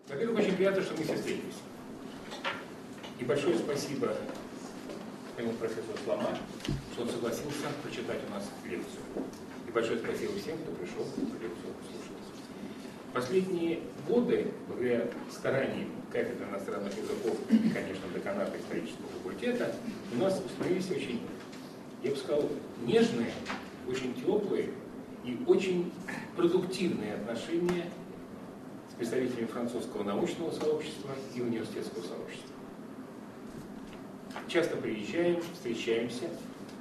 Во-первых, очень приятно, что мы все встретились. И большое спасибо профессору Слама, что он согласился прочитать у нас лекцию. И большое спасибо всем, кто пришел лекцию послушать. Последние годы, благодаря стараниям кафедры иностранных языков и, конечно, деканата исторического факультета, у нас установились очень, я бы сказал, нежные, очень теплые и очень продуктивные отношения с представителями французского научного сообщества и университетского сообщества. Часто приезжаем, встречаемся.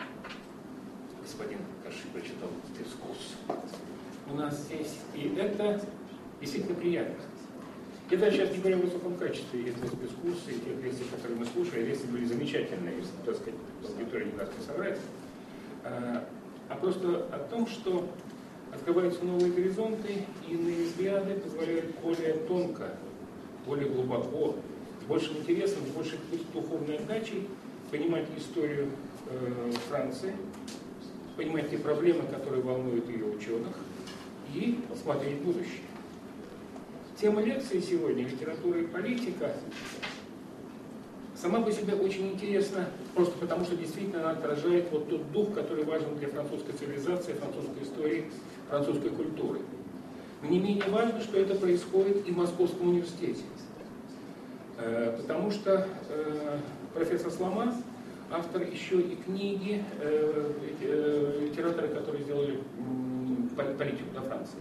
Господин Каши прочитал дискурс у нас здесь. И это действительно приятно. Это сейчас не говорю о высоком качестве этих дискурсов и тех лекций, которые мы слушали. Лекции были замечательные, если, так сказать, аудитория не даст не соврать. А просто о том, что открываются новые горизонты, и иные взгляды позволяют более тонко, более глубоко, с большим интересом, с большей духовной отдачей понимать историю Франции, понимать те проблемы, которые волнуют ее ученых, и смотреть будущее. Тема лекции сегодня «Литература и политика» сама по себе очень интересна, просто потому что действительно она отражает вот тот дух, который важен для французской цивилизации, французской истории, французской культуры. Но не менее важно, что это происходит и в Московском университете. Потому что профессор Слама, автор еще и книги, литераторы, которые сделали политику до Франции.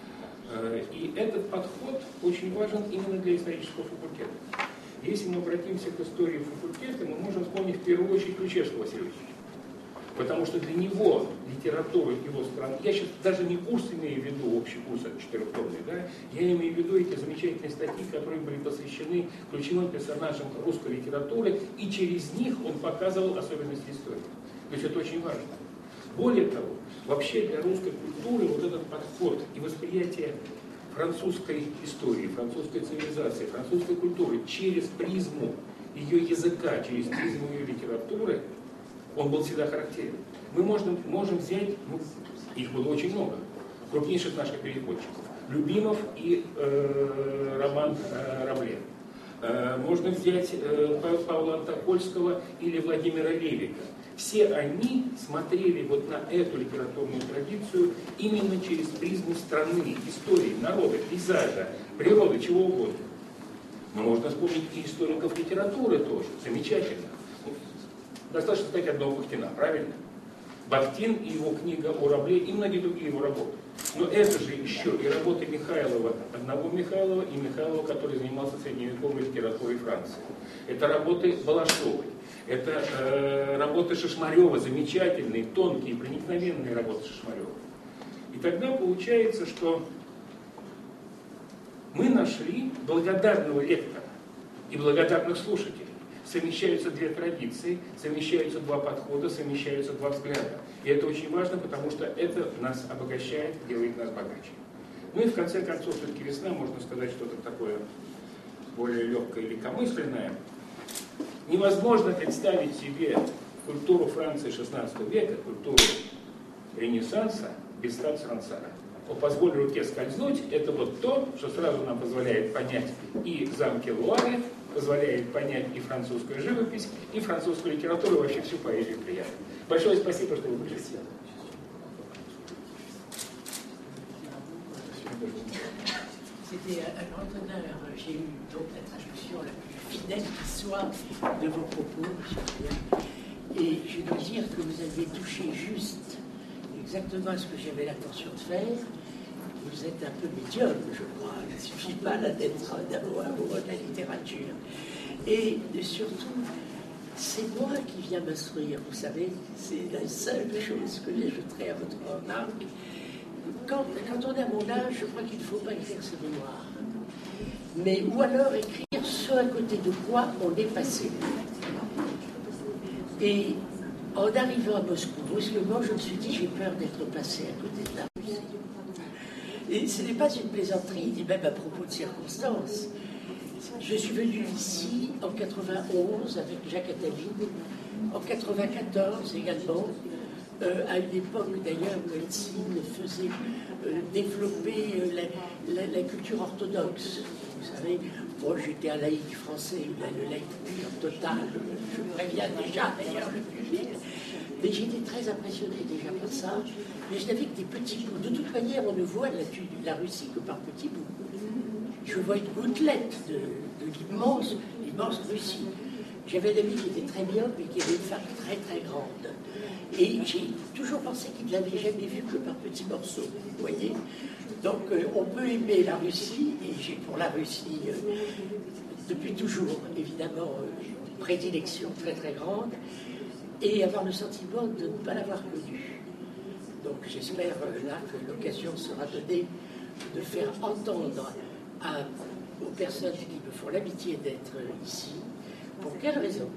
И этот подход очень важен именно для исторического факультета. Если мы обратимся к истории факультета, мы можем вспомнить в первую очередь Ключевского Василия Ильича. Потому что для него литература его страны, я сейчас даже не курс имею в виду, общий курс четырехтомный, да, я имею в виду эти замечательные статьи, которые были посвящены ключевым персонажам русской литературы, и через них он показывал особенности истории. То есть это очень важно. Более того, вообще для русской культуры вот этот подход и восприятие французской истории, французской цивилизации, французской культуры через призму ее языка, через призму ее литературы, он был всегда характерен. Мы можем взять, их было очень много, крупнейших наших переводчиков, Любимов и Роман Рабле. Можно взять Павла Антокольского или Владимира Левика. Все они смотрели вот на эту литературную традицию именно через призму страны, истории, народа, пейзажа, природы, чего угодно. Но можно вспомнить и историков литературы тоже, замечательно. Достаточно сказать одного Бахтина, правильно? Бахтин и его книга о Рабле и многие другие его работы. Но это же еще и работы Михайлова, одного Михайлова и Михайлова, который занимался средневековой литературой Франции. Это работы Балашовой. Это работы Шишмарева, замечательные, тонкие, проникновенные работы Шишмарева. И тогда получается, что мы нашли благодарного лектора и благодарных слушателей. Совмещаются две традиции, совмещаются два подхода, совмещаются два взгляда. И это очень важно, потому что это нас обогащает, делает нас богаче. Ну и в конце концов, все-таки весна, можно сказать, что-то такое более легкое и легкомысленное. Невозможно представить себе культуру Франции XVI века, культуру Ренессанса без Статс Рансара. «Позволь руке скользнуть» — это вот то, что сразу нам позволяет понять и замки Луары, позволяет понять и французскую живопись, и французскую литературу, и вообще всю поэзию приятно. Большое спасибо, что вы пришли. C'était un grand honneur. J'ai eu donc la traduction la plus fidèle qui soit de vos propos, M. Pierre. Et je dois dire que vous aviez touché juste exactement ce que j'avais l'intention de faire. Vous êtes un peu médiocre, je crois. Il ne suffit pas d'être amoureux de la littérature. Et surtout, c'est moi qui viens m'instruire, vous savez. C'est la seule chose que j'ajouterai à votre remarque. Quand on est à mon âge, je crois qu'il ne faut pas écrire ses mémoires. Mais, ou alors écrire ce à côté de quoi on est passé. Et en arrivant à Moscou, brusquement, je me suis dit, j'ai peur d'être passé à côté de la Russie. Et ce n'est pas une plaisanterie, ni même à propos de circonstances. Je suis venu ici en 91 avec Jacques Attali, en 94 également, à une époque d'ailleurs où Helsinki faisait développer la culture orthodoxe. vous savez, moi j'étais un laïc français, le laïc pur, total, je préviens déjà d'ailleurs le public, mais j'étais très impressionné déjà par ça, mais je n'avais que des petits bouts. De toute manière, on ne voit la Russie que par petits bouts. Je vois une gouttelette de l'immense Russie. J'avais un ami qui était très bien, mais qui avait une femme très très grande. Et j'ai toujours pensé qu'il ne l'avait jamais vue que par petits morceaux, vous voyez. Donc on peut aimer la Russie, et j'ai pour la Russie, depuis toujours, évidemment, une prédilection très très grande, et avoir le sentiment de ne pas l'avoir connue. Donc j'espère là que l'occasion sera donnée de faire entendre aux personnes qui me font l'amitié d'être ici. Pour quelle raison?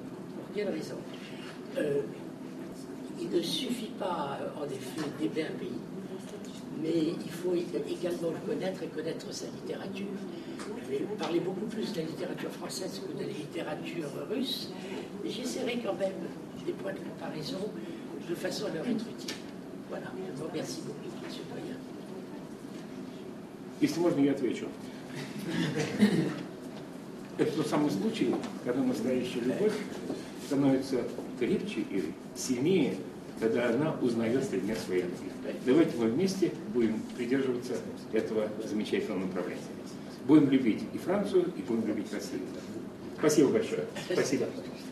Il ne suffit pas, en effet, d'aimer un pays, mais il faut également le connaître et connaître sa littérature. Je vais parler beaucoup plus de la littérature française que de la littérature russe, mais j'essaierai quand même des points de comparaison de façon à leur être utile. Voilà, je vous remercie beaucoup, monsieur Doyen. Если можно, я отвечу. Это тот самый случай, когда настоящая любовь становится крепче и сильнее, когда она узнает предмет своей любви. Давайте мы вместе будем придерживаться этого замечательного направления. Будем любить и Францию, и будем любить Россию. Спасибо большое. Спасибо.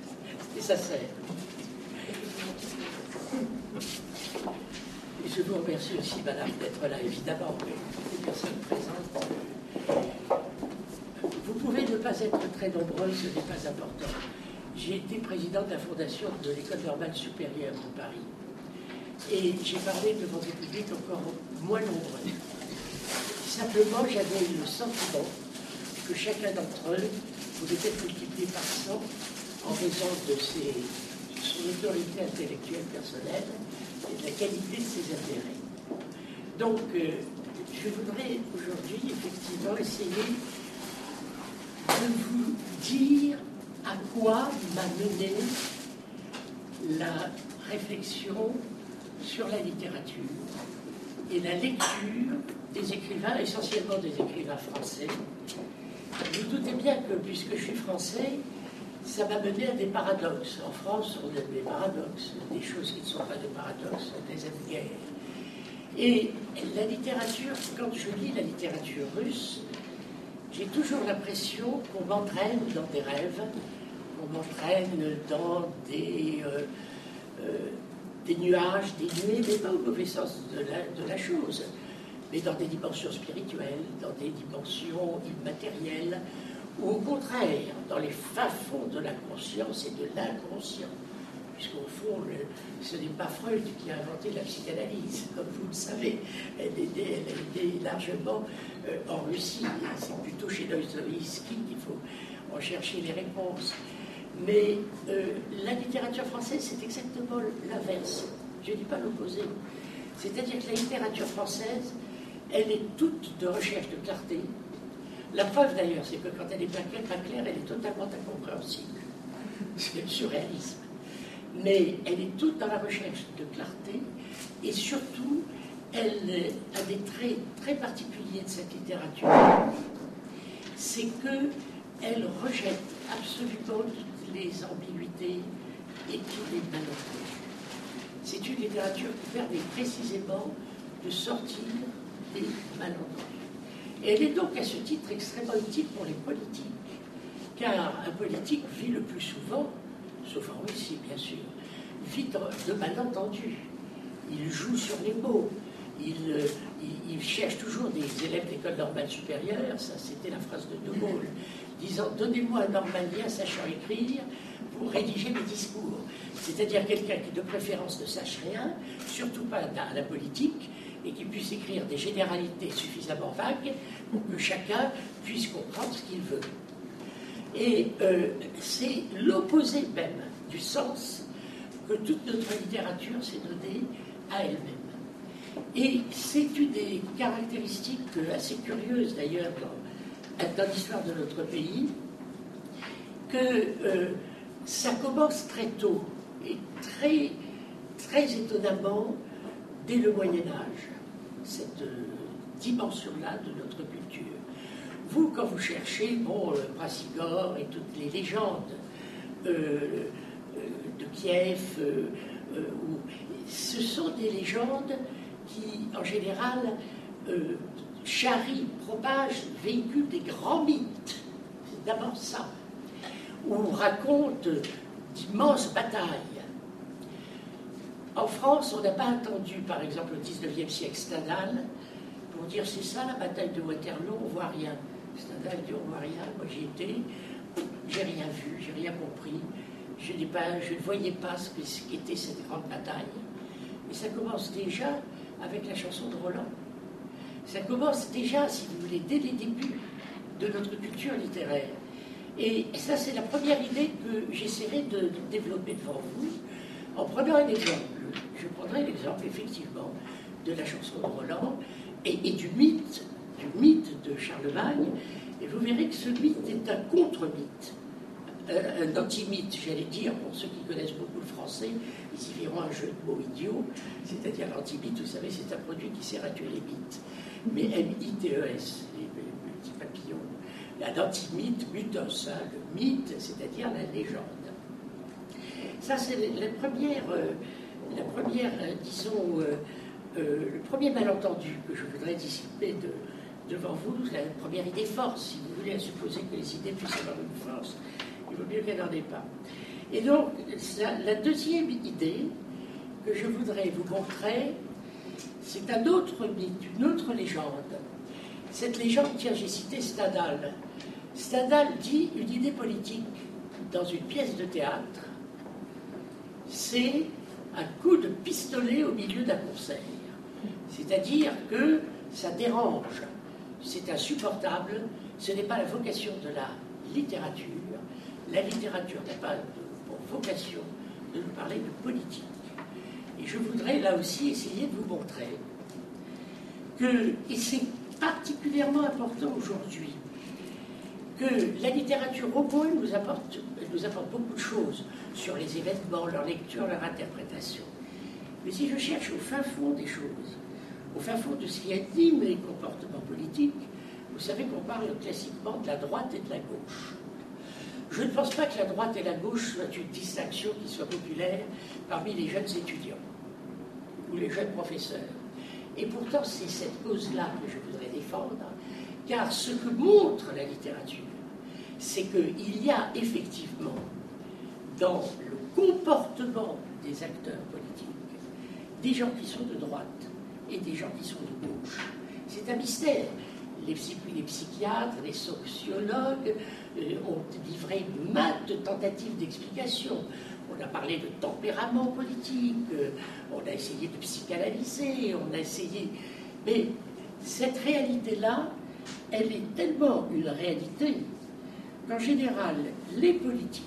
Et je vous remercie aussi, madame, d'être là, évidemment, les personnes présentes. Vous pouvez ne pas être très nombreux, ce n'est pas important. J'ai été président de la fondation de l'École normale supérieure de Paris. Et j'ai parlé devant des publics encore moins nombreux. Simplement, j'avais le sentiment que chacun d'entre eux pouvait être multiplié par 100 en raison de son autorité intellectuelle personnelle et de la qualité de ses intérêts. Donc, je voudrais aujourd'hui, effectivement, essayer de vous dire à quoi m'a mené la réflexion sur la littérature et la lecture des écrivains, essentiellement des écrivains français. Vous doutez bien que, puisque je suis français, ça m'a mené à des paradoxes. En France, on a des paradoxes, des choses qui ne sont pas des paradoxes, on les aime guère. Et la littérature, quand je lis la littérature russe, j'ai toujours l'impression qu'on m'entraîne dans des rêves, qu'on m'entraîne dans des nuages, des nuées, mais pas au mauvais sens de la chose, mais dans des dimensions spirituelles, dans des dimensions immatérielles, ou au contraire, dans les fins fonds de la conscience et de l'inconscient. Puisqu'au fond, ce n'est pas Freud qui a inventé la psychanalyse, comme vous le savez. Elle était largement en Russie. C'est plutôt chez Dostoïevski qu'il faut en chercher les réponses. Mais la littérature française, c'est exactement l'inverse. Je ne dis pas l'opposé. C'est-à-dire que la littérature française, elle est toute de recherche de clarté. La preuve d'ailleurs, c'est que quand elle est pas claire, elle est totalement incompréhensible. C'est le surréalisme. Mais elle est toute dans la recherche de clarté, et surtout, elle a des traits très particuliers de cette littérature. C'est qu'elle rejette absolument toutes les ambiguïtés et tous les malentendus. C'est une littérature qui permet précisément de sortir des malentendus. Et elle est donc à ce titre extrêmement utile pour les politiques, car un politique vit le plus souvent, sauf en Russie bien sûr, vit de malentendus. Il joue sur les mots, il cherche toujours des élèves d'école normale supérieure, ça c'était la phrase de De Gaulle, disant « Donnez-moi un normalien sachant écrire pour rédiger mes discours ». C'est-à-dire quelqu'un qui de préférence ne sache rien, surtout pas à la politique, et qui puisse écrire des généralités suffisamment vagues pour que chacun puisse comprendre ce qu'il veut. Et c'est l'opposé même du sens que toute notre littérature s'est donnée à elle-même. Et c'est une des caractéristiques assez curieuses d'ailleurs dans l'histoire de notre pays, que ça commence très tôt et très, très étonnamment dès le Moyen-Âge, cette dimension-là de notre culture, vous, quand vous cherchez, bon, Brassigor et toutes les légendes de Kiev, ce sont des légendes qui, en général, charrient, propagent, véhiculent des grands mythes. C'est d'abord ça. Où on raconte d'immenses batailles. En France, on n'a pas attendu, par exemple, au XIXe siècle, Stendhal, pour dire c'est ça la bataille de Waterloo, on ne voit rien. Stendhal dit on ne voit rien, moi j'y étais, j'ai rien vu, j'ai rien compris, je ne voyais pas ce qu'était cette grande bataille. Mais ça commence déjà avec la chanson de Roland. Ça commence déjà, si vous voulez, dès les débuts de notre culture littéraire. Et ça, c'est la première idée que j'essaierai de développer devant vous, en prenant un exemple. Je prendrai l'exemple, effectivement, de la chanson de Roland et du mythe de Charlemagne. Et vous verrez que ce mythe est un contre-mythe, un anti-mythe, j'allais dire, pour ceux qui connaissent beaucoup le français, ils y verront un jeu de mots idiot, c'est-à-dire l'anti-mythe, vous savez, c'est un produit qui sert à tuer les mythes. Mais M-I-T-E-S, les petits papillons. Un anti-mythe, mythos, hein, le mythe, c'est-à-dire la légende. Ça, c'est la première disons, le premier malentendu que je voudrais dissiper devant vous, la première idée force, si vous voulez, à supposer que les idées puissent avoir une force, il vaut mieux qu'elle n'en ait pas. Et donc, la deuxième idée que je voudrais vous montrer, c'est un autre mythe, une autre légende. Cette légende, tiens, j'ai cité Stendhal. Stendhal dit une idée politique dans une pièce de théâtre, c'est un coup de pistolet au milieu d'un concert. C'est-à-dire que ça dérange, c'est insupportable, ce n'est pas la vocation de la littérature. La littérature n'a pas pour vocation de nous parler de politique. Et je voudrais là aussi essayer de vous montrer que, et c'est particulièrement important aujourd'hui, que la littérature au moins nous apporte beaucoup de choses sur les événements, leur lecture, leur interprétation. Mais si je cherche au fin fond des choses, au fin fond de ce qui anime les comportements politiques, vous savez qu'on parle classiquement de la droite et de la gauche. Je ne pense pas que la droite et la gauche soient une distinction qui soit populaire parmi les jeunes étudiants ou les jeunes professeurs. Et pourtant, c'est cette cause-là que je voudrais défendre, car ce que montre la littérature, c'est qu'il y a effectivement dans le comportement des acteurs politiques des gens qui sont de droite et des gens qui sont de gauche. C'est un mystère. Les psychiatres, les sociologues ont livré maintes tentatives d'explication. On a parlé de tempérament politique, on a essayé de psychanalyser, on a essayé... Mais cette réalité-là, elle est tellement une réalité qu'en général, les politiques,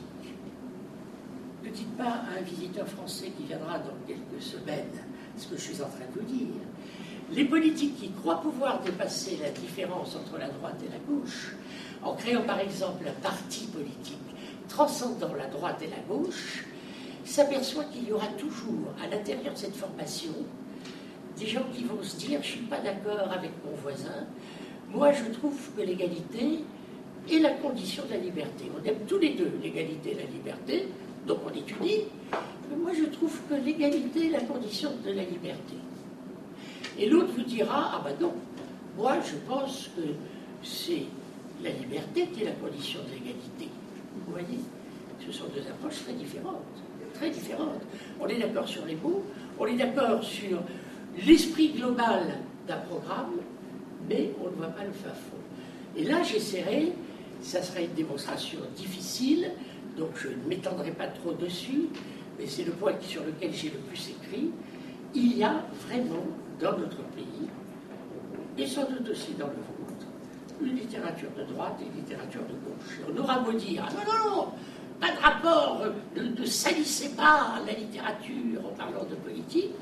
ne dites pas à un visiteur français qui viendra dans quelques semaines ce que je suis en train de vous dire, les politiques qui croient pouvoir dépasser la différence entre la droite et la gauche, en créant par exemple un parti politique transcendant la droite et la gauche, s'aperçoit qu'il y aura toujours à l'intérieur de cette formation des gens qui vont se dire « je ne suis pas d'accord avec mon voisin, moi je trouve que l'égalité est la condition de la liberté. » On aime tous les deux l'égalité et la liberté, donc on étudie, mais moi je trouve que l'égalité est la condition de la liberté. Et l'autre vous dira « ah ben non, moi je pense que c'est la liberté qui est la condition de l'égalité. » Vous voyez, ce sont deux approches très différentes. Très différentes. On est d'accord sur les mots, on est d'accord sur l'esprit global d'un programme, mais on ne voit pas le fin fond. Et là, j'essaierai, ça sera une démonstration difficile, donc je ne m'étendrai pas trop dessus, mais c'est le point sur lequel j'ai le plus écrit. Il y a vraiment dans notre pays, et sans doute aussi dans le vôtre, une littérature de droite et une littérature de gauche. Et on aura beau dire, ah non, non, pas de rapport, ne salissez pas la littérature en parlant de politique.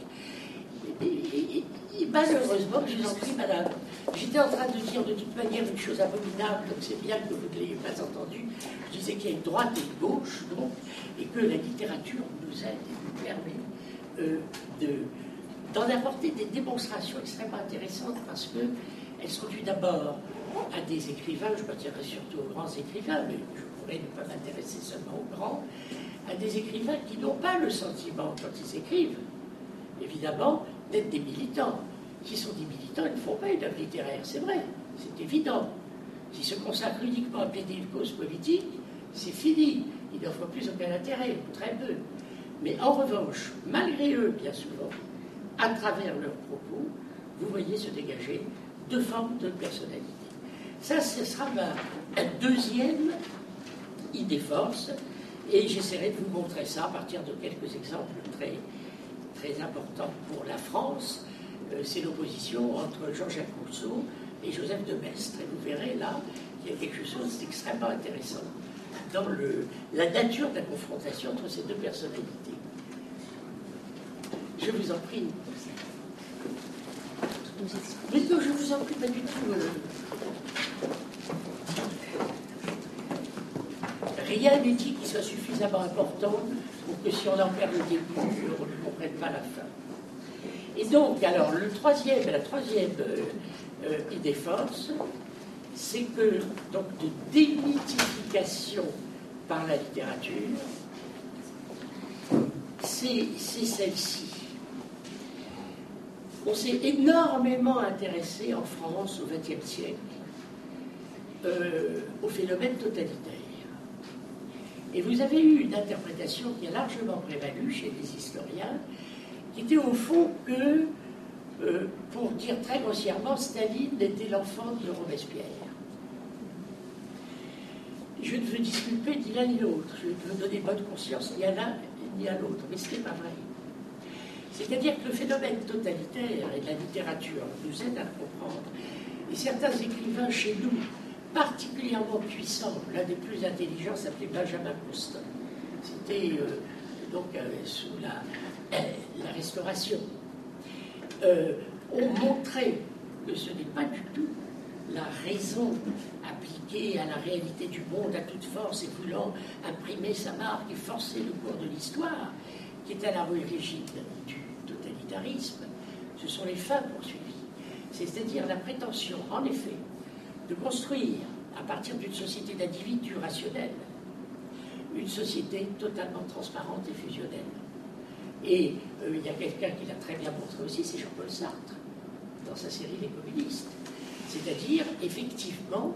Et malheureusement, je vous en prie, madame, j'étais en train de dire de toute manière une chose abominable, donc c'est bien que vous ne l'ayez pas entendu. Je disais qu'il y a une droite et une gauche, donc, et que la littérature nous aide et nous permet d'en apporter des démonstrations extrêmement intéressantes parce qu'elles sont dues d'abord à des écrivains, je m'attirerai surtout aux grands écrivains, mais je pourrais ne pas m'intéresser seulement aux grands, à des écrivains qui n'ont pas le sentiment, quand ils écrivent, évidemment, d'être des militants. Qui sont des militants, ils ne font pas une œuvre littéraire, c'est vrai, c'est évident. S'ils se consacrent uniquement à plaider une cause politique, c'est fini. Ils n'offrent plus aucun intérêt, ou très peu. Mais en revanche, malgré eux, bien souvent, à travers leurs propos, vous voyez se dégager deux formes de personnalité. Ça, ce sera ma deuxième idée force, et j'essaierai de vous montrer ça à partir de quelques exemples très, très importants pour la France. C'est l'opposition entre Jean-Jacques Rousseau et Joseph de Maistre. Et vous verrez là qu'il y a quelque chose d'extrêmement intéressant dans la nature de la confrontation entre ces deux personnalités. Je vous en prie. Mais que je vous en prie pas du tout. Rien n'est dit qui soit suffisamment important pour que si on en perd le début, on ne comprenne pas la fin. Et donc, alors, la troisième idée force, c'est que, donc, de démythification par la littérature, c'est celle-ci. On s'est énormément intéressé en France au XXe siècle au phénomène totalitaire. Et vous avez eu une interprétation qui a largement prévalu chez les historiens, qui était au fond que, pour dire très grossièrement, Staline était l'enfant de Robespierre. Je ne veux disculper ni l'un ni l'autre, je ne veux donner bonne conscience ni à l'un ni à l'autre, mais ce n'est pas vrai. C'est-à-dire que le phénomène totalitaire et de la littérature nous aide à le comprendre. Et certains écrivains chez nous, particulièrement puissants, l'un des plus intelligents s'appelait Benjamin Constant. C'était sous la Restauration. Ont montré que ce n'est pas du tout la raison appliquée à la réalité du monde à toute force et voulant imprimer sa marque et forcer le cours de l'histoire, qui est à l'origine du totalitarisme. Ce sont les fins poursuivies. C'est-à-dire la prétention, en effet, de construire, à partir d'une société d'individus rationnels, une société totalement transparente et fusionnelle. Et il y a quelqu'un qui l'a très bien montré aussi, c'est Jean-Paul Sartre, dans sa série Les communistes. C'est-à-dire, effectivement,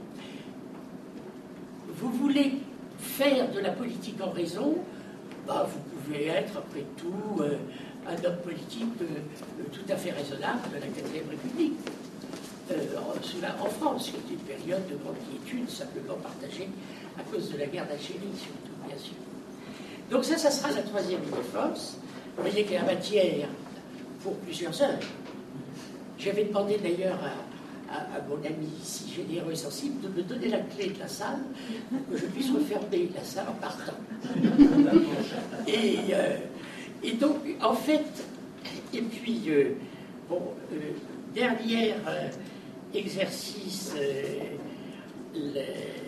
vous voulez faire de la politique en raison, vous pouvez être, après tout, un homme politique tout à fait raisonnable de la 4e République. En France, c'est une période de grande quiétude, simplement partagée à cause de la guerre d'Algérie, surtout, bien sûr. Donc ça sera la troisième idée force. Vous voyez qu'il y a matière pour plusieurs heures. J'avais demandé d'ailleurs à mon ami si généreux et sensible de me donner la clé de la salle pour que je puisse refermer la salle en partant. Et donc, en fait, et puis, dernier exercice de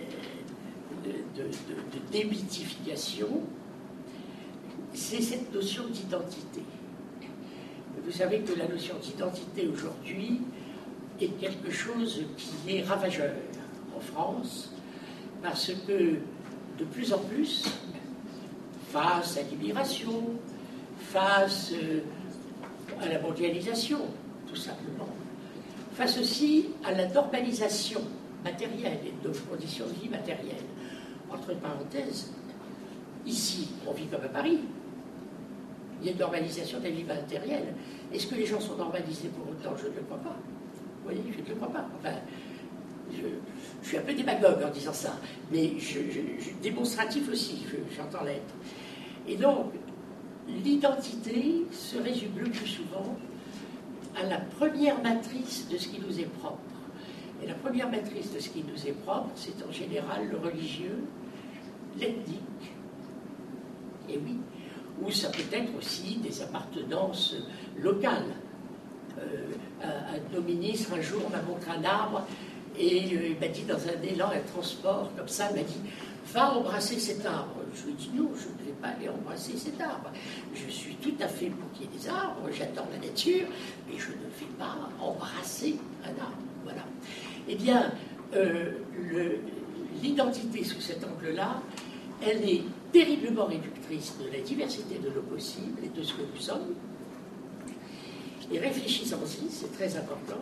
démythification, c'est cette notion d'identité. Vous savez que la notion d'identité aujourd'hui est quelque chose qui est ravageur en France, parce que de plus en plus, face à l'immigration, face à la mondialisation, tout simplement, face aussi à la normalisation matérielle et de conditions de vie matérielles. Entre parenthèses, ici, on vit comme à Paris. Il y a une normalisation de la vie matérielle. Est-ce que les gens sont normalisés pour autant? Je ne le crois pas. Vous voyez, je ne le crois pas. Enfin, je suis un peu démagogue en disant ça, mais démonstratif aussi, j'entends l'être. Et donc, l'identité se résume le plus souvent à la première matrice de ce qui nous est propre. Et la première matrice de ce qui nous est propre, c'est en général le religieux, l'ethnique, et oui, ou ça peut être aussi des appartenances locales. Un de nos ministres, un jour, m'a montré un arbre et il m'a dit, dans un élan, un transport, comme ça, il m'a dit, va embrasser cet arbre. Je lui ai dit, non, je ne vais pas aller embrasser cet arbre. Je suis tout à fait pour qu'il y ait des arbres, j'adore la nature, mais je ne vais pas embrasser un arbre. Voilà. Eh bien, l'identité sous cet angle-là, elle est terriblement réductrice de la diversité de nos possibles et de ce que nous sommes. Et réfléchissons-y, c'est très important.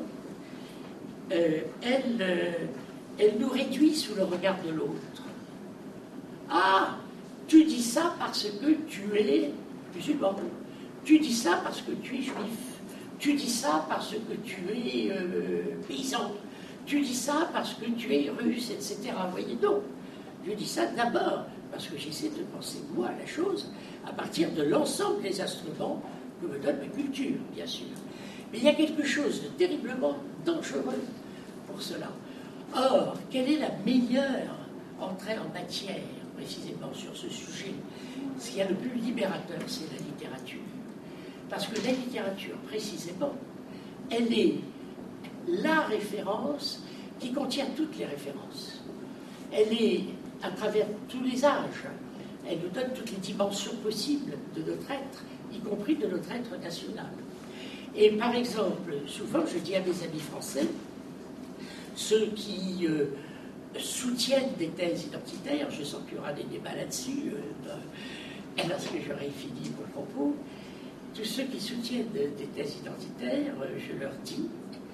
Elle nous réduit sous le regard de l'autre. Ah, tu dis ça parce que tu es musulman. Tu dis ça parce que tu es juif. Tu dis ça parce que tu es paysan. Tu dis ça parce que tu es russe, etc. Vous voyez, non. Je dis ça d'abord parce que j'essaie de penser, moi, la chose à partir de l'ensemble des instruments que me donne ma culture, bien sûr. Mais il y a quelque chose de terriblement dangereux pour cela. Or, quelle est la meilleure entrée en matière, précisément sur ce sujet? Ce qu'il y a le plus libérateur, c'est la littérature. Parce que la littérature, précisément, elle est la référence qui contient toutes les références. Elle est à travers tous les âges. Elle nous donne toutes les dimensions possibles de notre être, y compris de notre être national. Et par exemple, souvent je dis à mes amis français, ceux qui soutiennent des thèses identitaires, je sens qu'il y aura des débats là-dessus, lorsque j'aurai fini mon propos, tous ceux qui soutiennent des thèses identitaires, je leur dis,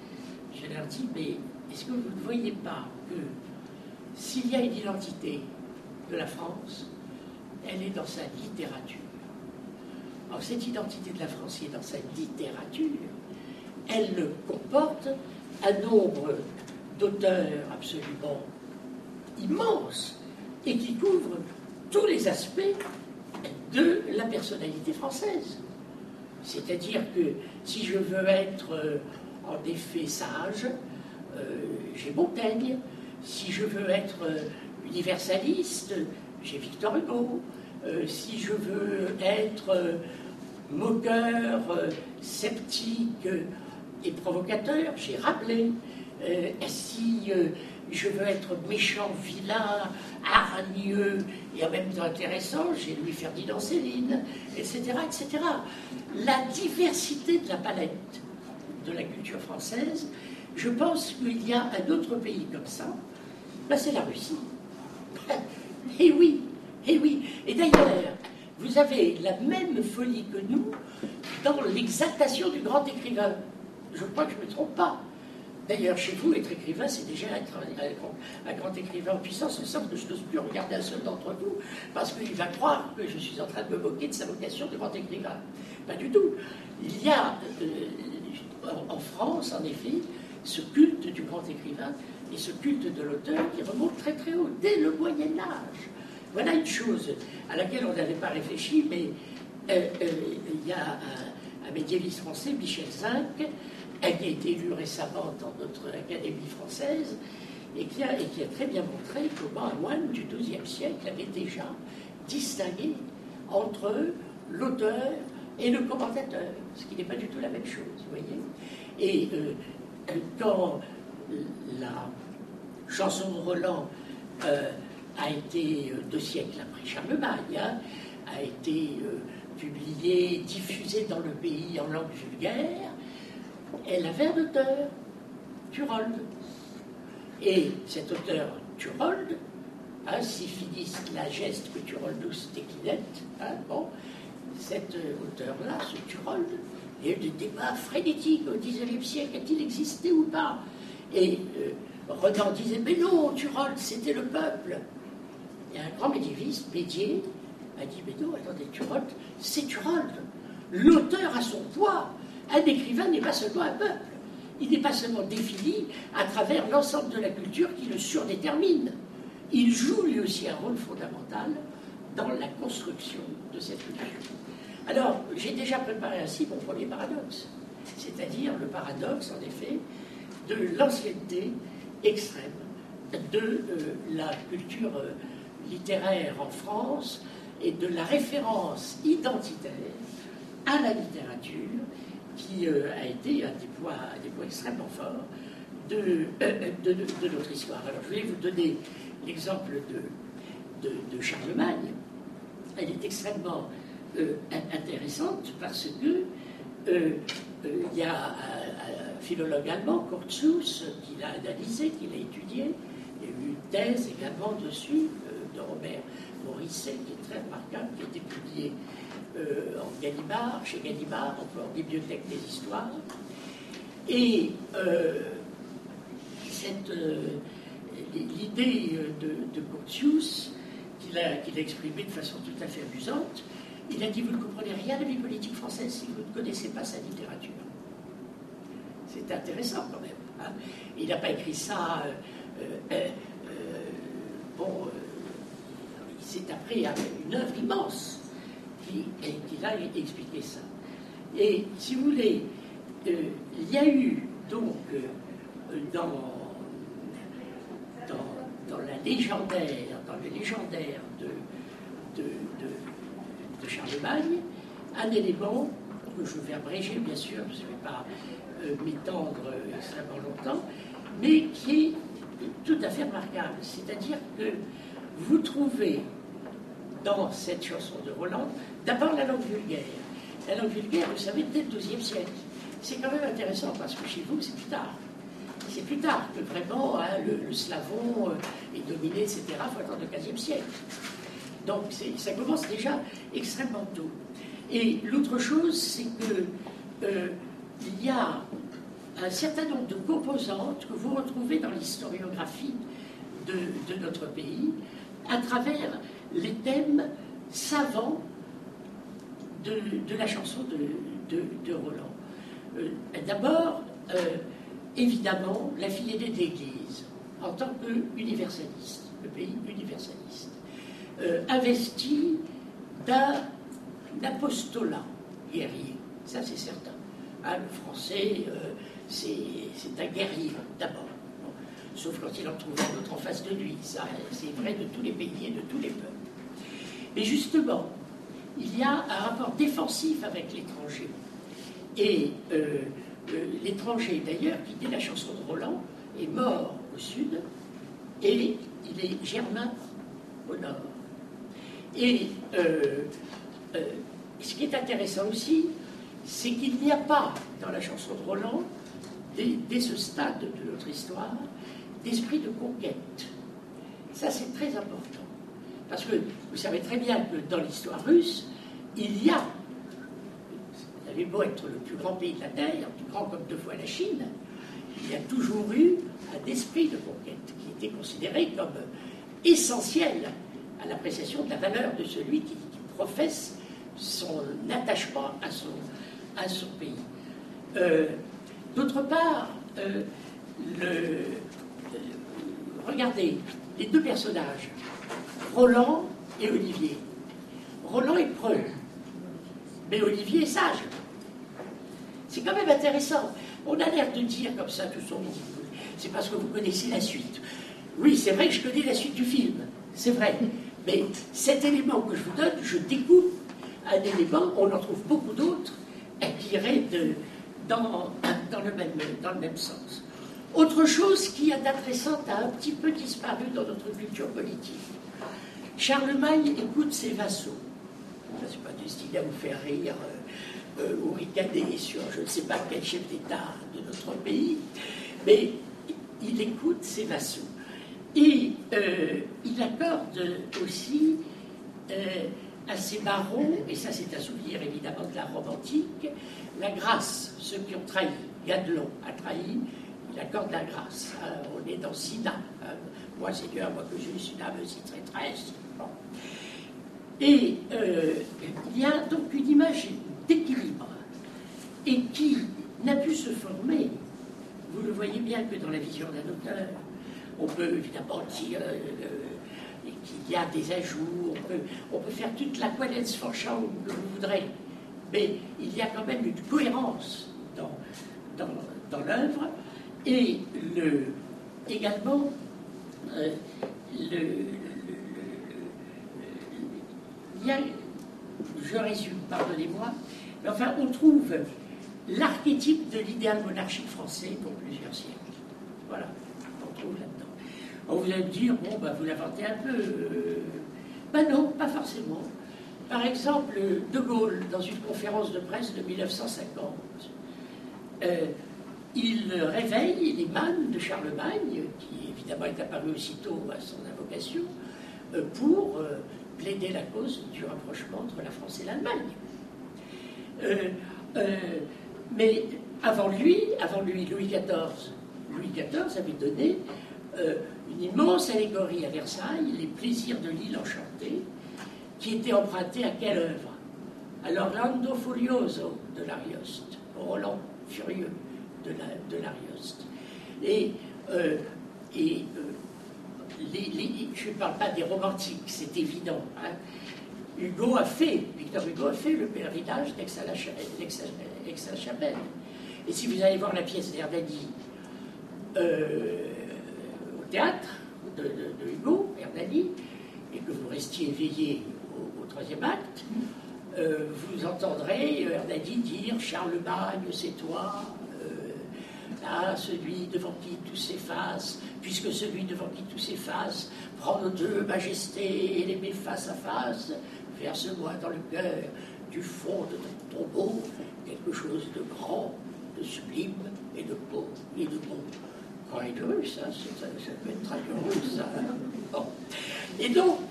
mais est-ce que vous ne voyez pas que s'il y a une identité de la France, elle est dans sa littérature. Alors cette identité de la France est dans sa littérature. Elle comporte un nombre d'auteurs absolument immense et qui couvre tous les aspects de la personnalité française. C'est-à-dire que si je veux être en effet sage, j'ai Montaigne. Si je veux être universaliste, j'ai Victor Hugo. Si je veux être moqueur, sceptique et provocateur, j'ai Rabelais. Si je veux être méchant, vilain, hargneux et en même temps intéressant, j'ai Louis-Ferdinand Céline, etc., etc. La diversité de la palette de la culture française, je pense qu'il y a un autre pays comme ça, ben c'est la Russie. Et oui, et oui. Et d'ailleurs, vous avez la même folie que nous dans l'exaltation du grand écrivain. Je crois que je ne me trompe pas. D'ailleurs, chez vous, être écrivain, c'est déjà être un grand écrivain en puissance, au sens que je n'ose plus regarder un seul d'entre vous, parce qu'il va croire que je suis en train de me moquer de sa vocation de grand écrivain. Pas du tout. Il y a en France, en effet, ce culte du grand écrivain et ce culte de l'auteur qui remonte très très haut, dès le Moyen-Âge. Voilà une chose à laquelle on n'avait pas réfléchi, mais il y a un médiéviste français, Michel Zinc, qui a été élu récemment dans notre Académie française, et qui a très bien montré comment un moine du XIIe siècle avait déjà distingué entre l'auteur et le commentateur, ce qui n'est pas du tout la même chose, vous voyez. Et quand la chanson de Roland a été 2 siècles après Charlemagne, a été publiée, diffusée dans le pays en langue vulgaire, elle avait un auteur, Turold. Et cet auteur, Turold, si finis la geste que Turoldus déclinette, bon, cet auteur-là, ce Turold, il y a eu des débats frénétiques au XIXe siècle, a-t-il existé ou pas? Et Renan disait, mais non, Turold, c'était le peuple. Et un grand médiéviste, Bédier, a dit, mais non, attendez, Turold, c'est Turold. L'auteur a son poids. Un écrivain n'est pas seulement un peuple. Il n'est pas seulement défini à travers l'ensemble de la culture qui le surdétermine. Il joue lui aussi un rôle fondamental dans la construction de cette culture. Alors, j'ai déjà préparé ainsi mon premier paradoxe, c'est-à-dire le paradoxe, en effet, de l'ancienneté extrême de la culture littéraire en France et de la référence identitaire à la littérature qui a été un des points extrêmement forts de notre histoire. Alors, je vais vous donner l'exemple de Charlemagne. Elle est extrêmement intéressante parce que il y a un philologue allemand, Curtius, qui l'a analysé, qui l'a étudié. Il y a eu une thèse également dessus, de Robert Morisset, qui est très remarquable, qui a été publiée en Gallimard, chez Gallimard, en Bibliothèque des Histoires. Et l'idée de Curtius, qu'il a exprimée de façon tout à fait amusante, il a dit: vous ne comprenez rien de la vie politique française si vous ne connaissez pas sa littérature. C'est intéressant quand même. Hein. Il n'a pas écrit ça. C'est après une œuvre immense qu'il a expliqué ça. Et si vous voulez, il y a eu donc dans le légendaire de Charlemagne, un élément que je vais abréger, bien sûr, je ne vais pas m'étendre extrêmement longtemps, mais qui est tout à fait remarquable. C'est-à-dire que vous trouvez dans cette chanson de Roland, d'abord la langue vulgaire. La langue vulgaire, vous savez, dès le XIIe siècle. C'est quand même intéressant parce que chez vous, c'est plus tard. C'est plus tard que vraiment hein, le slavon est dominé, etc. Il faut attendre le XVe siècle. Donc ça commence déjà extrêmement tôt. Et l'autre chose, c'est que il y a un certain nombre de composantes que vous retrouvez dans l'historiographie de notre pays à travers les thèmes savants de la chanson de Roland. D'abord, évidemment, la fille aînée de l'Église, en tant qu'universaliste, le pays universaliste, investi d'un apostolat guerrier, ça c'est certain. Hein, le français, c'est un guerrier d'abord, bon. Sauf quand il en trouve un autre en face de lui, ça c'est vrai de tous les pays et de tous les peuples. Mais justement, il y a un rapport défensif avec l'étranger. Et l'étranger, d'ailleurs, qui dès la chanson de Roland, est mort au sud, et il est germain au nord. Et ce qui est intéressant aussi, c'est qu'il n'y a pas, dans la chanson de Roland, dès ce stade de notre histoire, d'esprit de conquête. Ça, c'est très important. Parce que vous savez très bien que dans l'histoire russe, il y a, vous avez beau être le plus grand pays de la Terre, plus grand comme 2 fois la Chine, il y a toujours eu un esprit de conquête qui était considéré comme essentiel à l'appréciation de la valeur de celui qui professe son attachement à son pays. D'autre part, regardez, les 2 personnages, Roland et Olivier. Roland est preux, mais Olivier est sage. C'est quand même intéressant. On a l'air de dire comme ça tout son nom. C'est parce que vous connaissez la suite. Oui, c'est vrai que je connais la suite du film, c'est vrai. Mais cet élément que je vous donne, je découpe un élément, on en trouve beaucoup d'autres, qui iraient dans le même sens. Autre chose qui est intéressante a un petit peu disparu dans notre culture politique. Charlemagne écoute ses vassaux. Ça, c'est pas destiné à vous faire rire ou ricaner sur je ne sais pas quel chef d'État de notre pays, mais il écoute ses vassaux. Et il accorde aussi à ses barons, et ça c'est un souvenir évidemment de la Rome antique, la grâce. Ceux qui ont trahi, Ganelon a trahi, il accorde la grâce. On est dans Sina. Moi Seigneur, moi que je suis Sina, me suis traîtresse. Bon. Et il y a donc une image d'équilibre et qui n'a pu se former. Vous le voyez bien que dans la vision d'un auteur, on peut évidemment dire qu'il y a des ajouts, on peut faire toute la Quellens Forschau que vous voudrez, mais il y a quand même une cohérence dans l'œuvre et également il y a, je résume, pardonnez-moi, mais enfin on trouve l'archétype de l'idéal monarchique français pour plusieurs siècles. Voilà, on trouve là-dedans. On vous allez me dire, bon, bah, vous l'inventez un peu. Ben non, pas forcément. Par exemple, De Gaulle, dans une conférence de presse de 1950, il réveille les mannes de Charlemagne, qui évidemment est apparu aussitôt à son invocation, pour plaider la cause du rapprochement entre la France et l'Allemagne. Mais avant lui, Louis XIV avait donné une immense allégorie à Versailles, Les plaisirs de l'île enchantée, qui était empruntée à quelle œuvre? À l'Orlando Furioso de l'Arioste, au Roland furieux de l'Arioste. Et je ne parle pas des romantiques, c'est évident. Hein. Victor Hugo a fait le pèlerinage d'Aix-à-la-Chapelle. Et si vous allez voir la pièce d'Hernani au théâtre de Hugo, Hernani, et que vous restiez éveillé au troisième acte, vous entendrez Hernani dire « Charlemagne, c'est toi ». Celui devant qui tout s'efface, puisque celui devant qui tout s'efface prend nos deux majestés et les met face à face, verse-moi dans le cœur, du fond de ton tombeau, quelque chose de grand, de sublime et de beau et de bon. Quand il est heureux, ça peut être très heureux, ça. Bon. Et donc,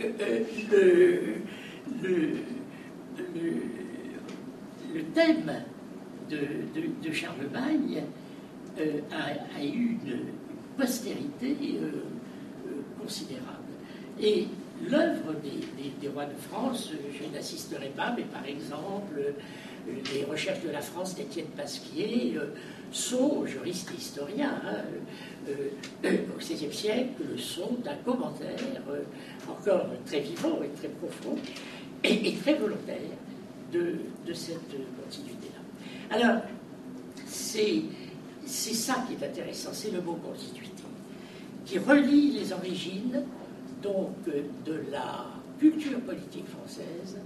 le thème de Charlemagne a eu une postérité considérable. Et l'œuvre des rois de France, je n'assisterai pas, mais par exemple, les recherches de la France d'Étienne Pasquier sont, juriste et historien, au XVIe siècle, sont d'un commentaire encore très vivant et très profond et très volontaire de cette continuité-là. Alors, c'est ça qui est intéressant, c'est le mot continuité, qui relie les origines donc de la culture politique française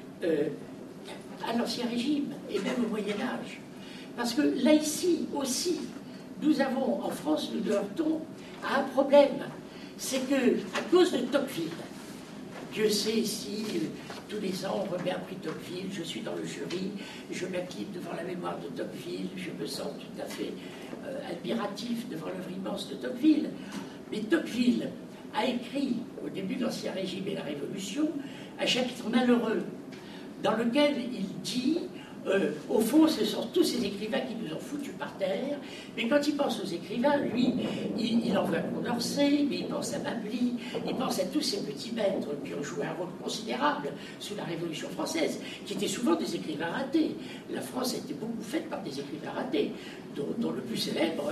à l'Ancien Régime et même au Moyen Âge. Parce que là, ici aussi, nous avons, en France, nous nous heurtons à un problème. C'est que, à cause de Tocqueville, Dieu sait si tous les ans on remet un prix Tocqueville, je suis dans le jury, je m'incline devant la mémoire de Tocqueville, je me sens tout à fait admiratif devant l'œuvre immense de Tocqueville. Mais Tocqueville a écrit, au début de l'Ancien Régime et la Révolution, un chapitre malheureux, dans lequel il dit au fond, ce sont tous ces écrivains qui nous ont foutus par terre, mais quand il pense aux écrivains, lui, il en veut à Condorcet, mais il pense à Mably, il pense à tous ces petits maîtres qui ont joué un rôle considérable sous la Révolution française, qui étaient souvent des écrivains ratés. La France a été beaucoup faite par des écrivains ratés, dont le plus célèbre,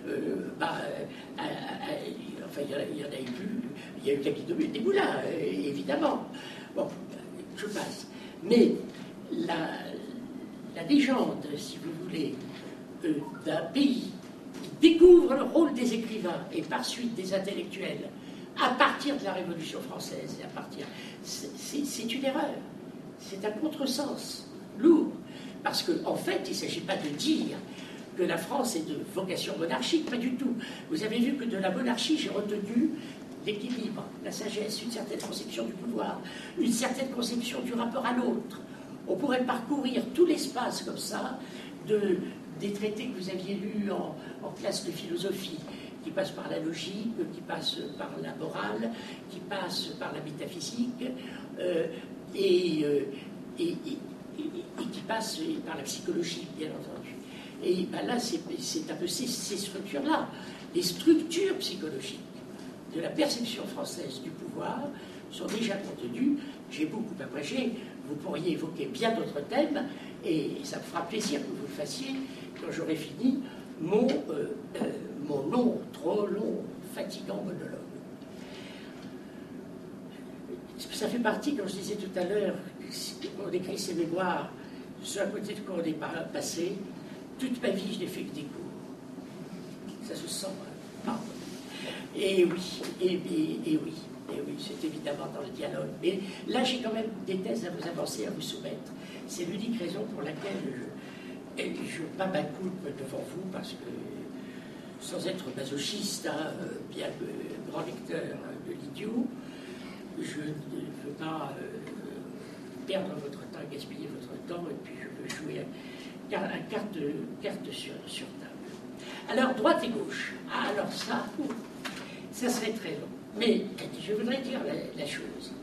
enfin, il y en a eu plus, il y a eu Capitobul et Desmoulins, évidemment. Bon, je passe. Mais la légende, si vous voulez, d'un pays qui découvre le rôle des écrivains et par suite des intellectuels à partir de la Révolution française, et à partir, c'est une erreur, c'est un contresens lourd, parce qu'en fait, il ne s'agit pas de dire que la France est de vocation monarchique, pas du tout. Vous avez vu que de la monarchie, j'ai retenu l'équilibre, la sagesse, une certaine conception du pouvoir, une certaine conception du rapport à l'autre. On pourrait parcourir tout l'espace comme ça des traités que vous aviez lus en classe de philosophie, qui passent par la logique, qui passent par la morale, qui passent par la métaphysique, et qui passent par la psychologie, bien entendu. Et ben là, c'est un peu ces structures-là, les structures psychologiques de la perception française du pouvoir sont déjà contenues. J'ai beaucoup abrégé. Vous pourriez évoquer bien d'autres thèmes, et ça me fera plaisir que vous le fassiez quand j'aurai fini mon long, trop long, fatigant monologue. Ça fait partie, comme je disais tout à l'heure, on écrit ses mémoires sur un côté de quoi on est passé. Toute ma vie, je n'ai fait que des cours. Ça se sent. Pardon. Et oui, c'est évidemment dans le dialogue. Mais là, j'ai quand même des thèses à vous avancer, à vous soumettre. C'est l'unique raison pour laquelle je bats ma coupe devant vous, parce que, sans être masochiste, bien que grand lecteur de l'idiot, je ne veux pas perdre votre temps, gaspiller votre temps, et puis je veux jouer carte sur table. Alors, droite et gauche. Ah, alors ça serait très long. Mais je voudrais dire la chose.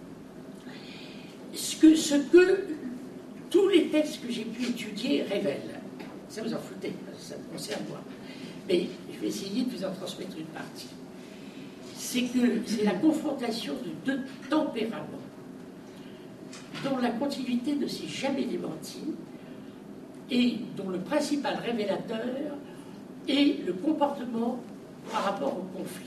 Ce que tous les textes que j'ai pu étudier révèlent, ça vous en foutez, ça me concerne moi, mais je vais essayer de vous en transmettre une partie. C'est que c'est la confrontation de deux tempéraments dont la continuité ne s'est jamais démentie et dont le principal révélateur est le comportement par rapport au conflit.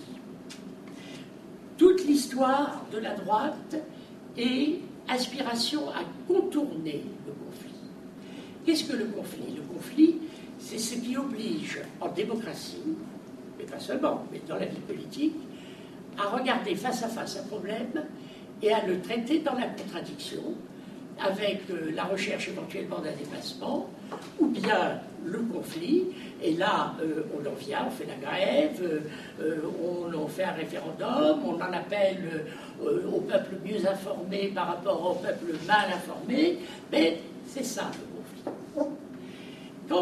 Toute l'histoire de la droite est aspiration à contourner le conflit. Qu'est-ce que le conflit? Le conflit, c'est ce qui oblige, en démocratie, mais pas seulement, mais dans la vie politique, à regarder face à face un problème et à le traiter dans la contradiction, avec la recherche éventuellement d'un dépassement, ou bien le conflit, et là, on en vient, on fait la grève, on en fait un référendum, on en appelle au peuple mieux informé par rapport au peuple mal informé, mais c'est ça le conflit. Quand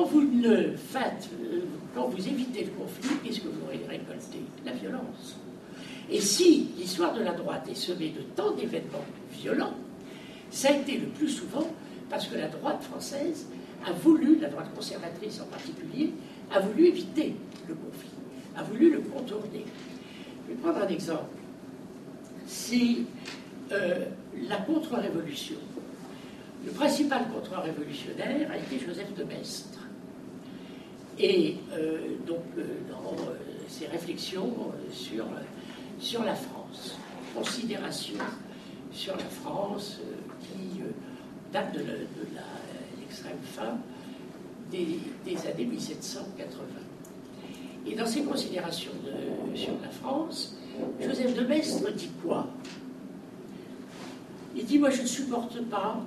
vous évitez le conflit, qu'est-ce que vous récoltez? La violence. Et si l'histoire de la droite est semée de tant d'événements violents, ça a été le plus souvent parce que la droite française a voulu, la droite conservatrice en particulier, a voulu éviter le conflit, a voulu le contourner. Je vais prendre un exemple. C'est la contre-révolution. Le principal contre-révolutionnaire a été Joseph de Maistre. Et donc, dans ses réflexions sur la France, considération sur la France qui date de l'extrême fin des années 1780. Et dans ses considérations sur la France, Joseph de Maistre dit quoi? Il dit, moi je ne supporte pas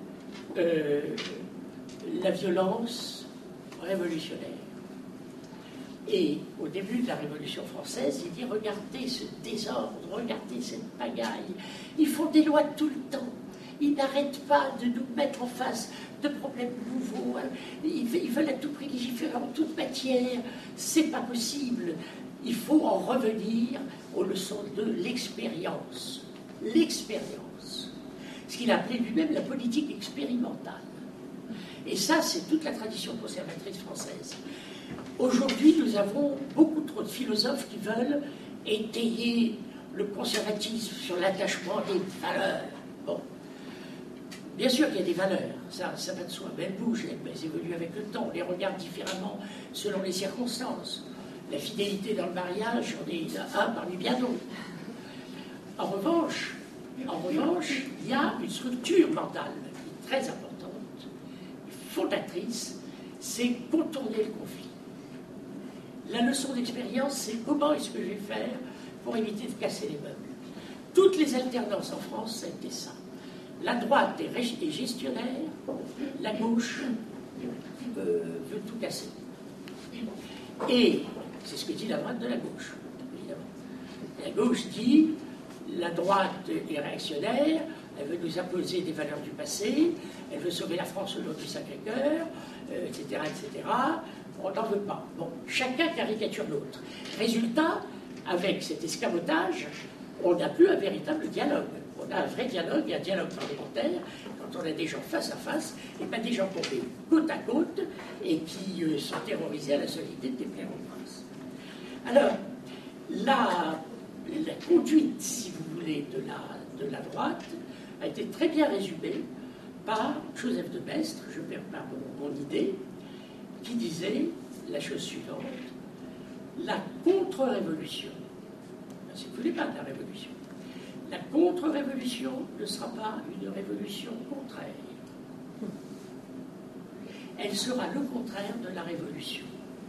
la violence révolutionnaire. Et au début de la Révolution française, il dit, regardez ce désordre, regardez cette pagaille, ils font des lois tout le temps, ils n'arrêtent pas de nous mettre en face de problèmes nouveaux, ils veulent à tout prix légiférer en toute matière, c'est pas possible. Il faut en revenir aux leçons de l'expérience. L'expérience. Ce qu'il appelait lui-même la politique expérimentale. Et ça, c'est toute la tradition conservatrice française. Aujourd'hui, nous avons beaucoup trop de philosophes qui veulent étayer le conservatisme sur l'attachement des valeurs. Bon. Bien sûr qu'il y a des valeurs, ça va de soi, mais elles bougent, elles évoluent avec le temps, on les regarde différemment selon les circonstances. La fidélité dans le mariage, on est un parmi bien d'autres. En revanche, il y a une structure mentale qui est très importante, fondatrice, c'est contourner le conflit. La leçon d'expérience, c'est comment est-ce que je vais faire pour éviter de casser les meubles. Toutes les alternances en France, ça a été ça. La droite est gestionnaire, la gauche veut tout casser. Et c'est ce que dit la droite de la gauche, évidemment. La gauche dit, la droite est réactionnaire, elle veut nous imposer des valeurs du passé, elle veut sauver la France au nom du Sacré-Cœur, etc., etc. On n'en veut pas. Bon, chacun caricature l'autre. Résultat, avec cet escamotage, on n'a plus un véritable dialogue. On a un vrai dialogue, un dialogue parlementaire, quand on a des gens face à face, et pas des gens qu'on fait côte à côte, et qui sont terrorisés à la solidité des pères en prince. Alors, la conduite, si vous voulez, de la droite a été très bien résumée par Joseph de Maistre, je perds pas mon idée, qui disait la chose suivante: la contre-révolution, c'est tous les pas de la révolution, la contre-révolution ne sera pas une révolution contraire. Elle sera le contraire de la révolution.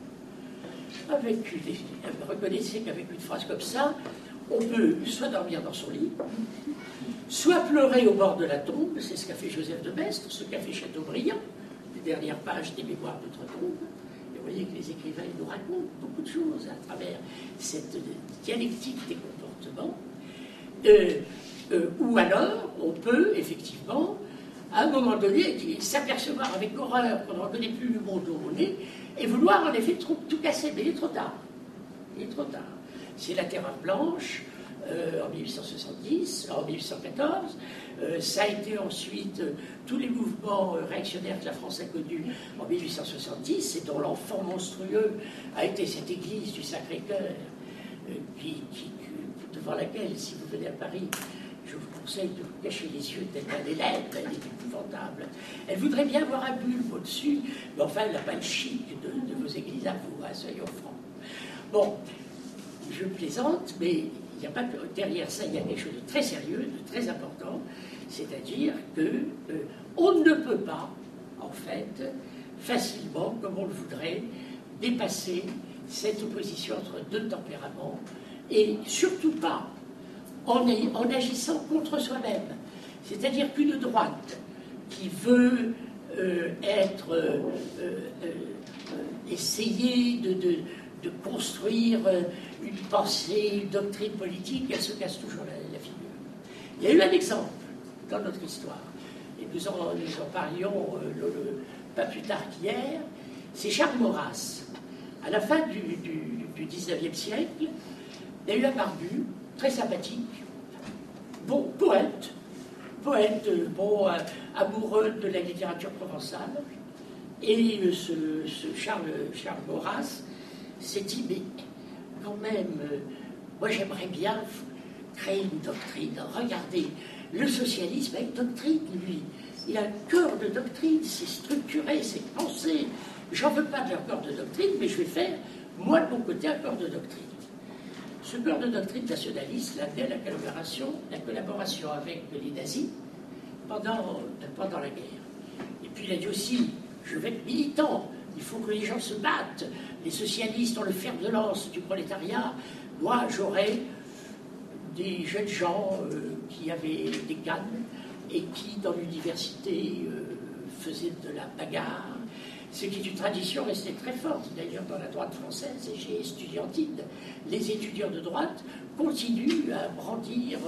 Reconnaissez qu'avec une phrase comme ça, on peut soit dormir dans son lit, soit pleurer au bord de la tombe, c'est ce qu'a fait Joseph de Maistre, ce qu'a fait Chateaubriand, les dernières pages des Mémoires d'outre-tombe. Et vous voyez que les écrivains nous racontent beaucoup de choses à travers cette dialectique des comportements. Ou alors, on peut effectivement à un moment donné, s'apercevoir avec horreur qu'on ne reconnaît plus le monde où on est, et vouloir en effet tout casser. Mais il est trop tard. Il est trop tard. C'est la Terreur blanche en 1870, en 1814. Ça a été ensuite tous les mouvements réactionnaires que la France a connus en 1870, et dont l'enfant monstrueux a été cette église du Sacré-Cœur, devant laquelle, si vous venez à Paris, je vous conseille de vous cacher les yeux tellement elle est laide, elle est épouvantable. Elle voudrait bien avoir un bulbe au-dessus, mais enfin, elle n'a pas le chic de vos églises à vous, hein, soyons francs. Bon, je plaisante, mais il n'y a pas que derrière ça, il y a quelque chose de très sérieux, de très important, c'est-à-dire que on ne peut pas, en fait, facilement, comme on le voudrait, dépasser cette opposition entre deux tempéraments, et surtout pas en agissant contre soi-même. C'est-à-dire qu'une droite qui veut essayer de construire une pensée, une doctrine politique, elle se casse toujours la figure. Il y a eu un exemple dans notre histoire, et nous en parlions pas plus tard qu'hier, c'est Charles Maurras. À la fin du 19e siècle, il y a eu un barbu, très sympathique, bon poète, bon, amoureux de la littérature provençale, et ce Charles Maurras s'est dit, mais quand même, moi j'aimerais bien créer une doctrine. Regardez, le socialisme a une doctrine, lui. Il a un cœur de doctrine, c'est structuré, c'est pensé. J'en veux pas de leur corps de doctrine, mais je vais faire, moi de mon côté, un corps de doctrine. Ce corps de doctrine nationaliste l'a amené à la collaboration avec les nazis pendant la guerre. Et puis il a dit aussi, je vais être militant, il faut que les gens se battent. Les socialistes ont le fer de lance du prolétariat. Moi, j'aurai des jeunes gens qui avaient des cannes et qui, dans l'université, faisaient de la bagarre. Ce qui est une tradition restée très forte, d'ailleurs, dans la droite française et chez Estudiantine. Les étudiants de droite continuent à brandir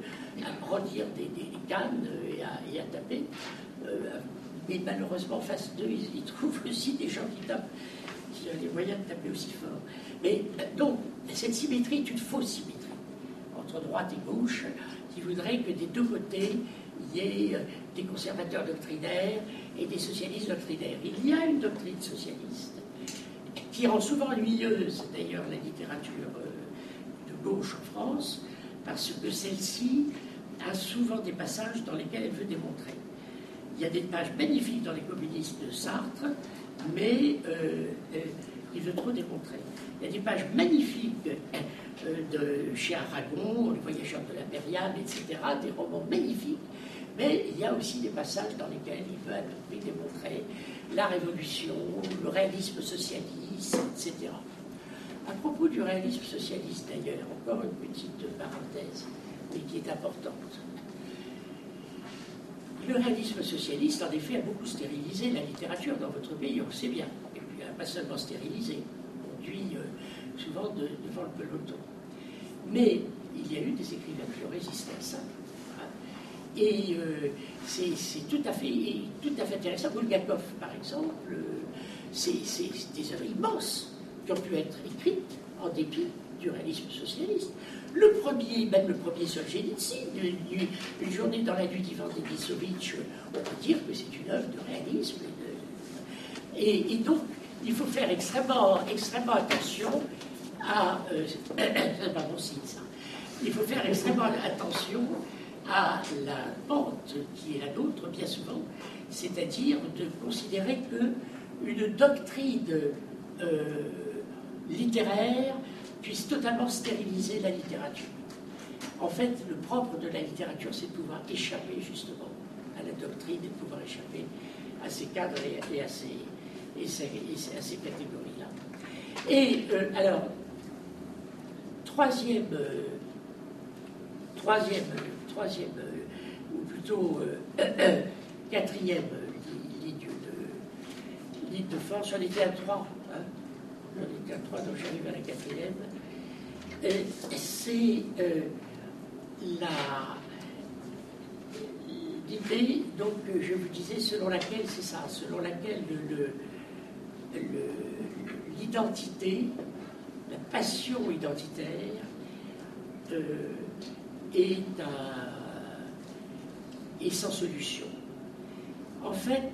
des cannes et à taper. Mais malheureusement, face d'eux, ils trouvent aussi des gens qui tapent, qui ont les moyens de taper aussi fort. Mais donc, cette symétrie est une fausse symétrie entre droite et gauche, qui voudrait que des deux côtés, il y ait des conservateurs doctrinaires et des socialistes doctrinaires. Il y a une doctrine socialiste qui rend souvent ennuyeuse, d'ailleurs, la littérature de gauche en France, parce que celle-ci a souvent des passages dans lesquels elle veut démontrer. Il y a des pages magnifiques dans les communistes de Sartre, mais il veut trop démontrer. Il y a des pages magnifiques chez Aragon, Les Voyageurs de l'Impériale, etc., des romans magnifiques, mais il y a aussi des passages dans lesquels il veut à tout prix démontrer la révolution, le réalisme socialiste, etc. À propos du réalisme socialiste, d'ailleurs, encore une petite parenthèse, mais qui est importante. Le réalisme socialiste, en effet, a beaucoup stérilisé la littérature dans votre pays, on le sait bien. Et puis, pas seulement stérilisé, conduit souvent devant le peloton. Mais il y a eu des écrivains qui ont résisté à ça. Et c'est tout à fait intéressant. Bulgakov, par exemple, c'est des œuvres immenses qui ont pu être écrites en dépit du réalisme socialiste. Le premier Solzhenitsyn, une journée dans la nuit d'Ivan Denisovitch, on peut dire que c'est une œuvre de réalisme. Et donc, il faut faire extrêmement attention à... c'est pas bon signe, ça. Il faut faire extrêmement attention à la pente qui est la nôtre, bien souvent, c'est-à-dire de considérer qu'une doctrine littéraire puisse totalement stériliser la littérature. En fait, le propre de la littérature, c'est de pouvoir échapper justement à la doctrine et de pouvoir échapper à ces cadres et à ces catégories-là. Et alors, troisième, ou plutôt quatrième ligne de force, j'en étais à 3, donc j'arrive à la quatrième. C'est la ligne Mais donc, je vous disais, selon laquelle, c'est ça, selon laquelle l'identité, la passion identitaire est sans solution. En fait,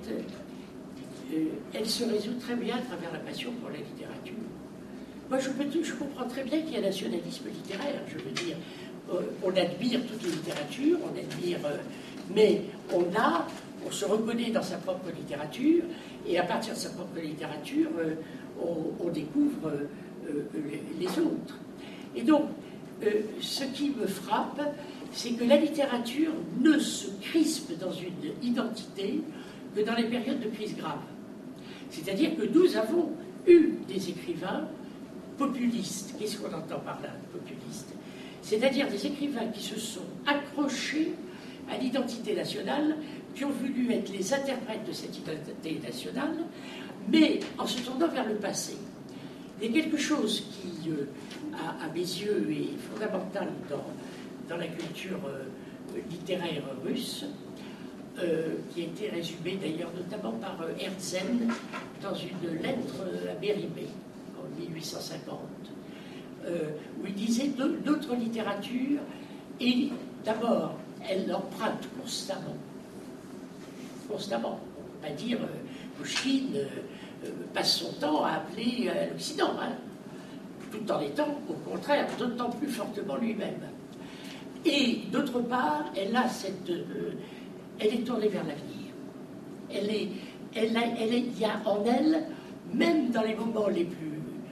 elle se résout très bien à travers la passion pour la littérature. Moi, je comprends très bien qu'il y a un nationalisme littéraire, je veux dire. On admire toute la littérature, on admire, mais on se reconnaît dans sa propre littérature, et à partir de sa propre littérature, on découvre les autres. Et donc, ce qui me frappe, c'est que la littérature ne se crispe dans une identité que dans les périodes de crise grave. C'est-à-dire que nous avons eu des écrivains populistes. Qu'est-ce qu'on entend par là, populistes? C'est-à-dire des écrivains qui se sont accrochés à l'identité nationale, qui ont voulu être les interprètes de cette identité nationale, mais en se tournant vers le passé. Il y a quelque chose qui, à mes yeux, est fondamental dans la culture littéraire russe, qui a été résumée d'ailleurs notamment par Herzen dans une lettre à Mérimée en 1850, où il disait d'autres littératures, et d'abord, elle emprunte constamment. On ne peut pas dire Pouchkine passe son temps à appeler à l'Occident, hein, tout en étant, au contraire, d'autant plus fortement lui-même. Et d'autre part, elle est tournée vers l'avenir. Il y a en elle, même dans les moments les plus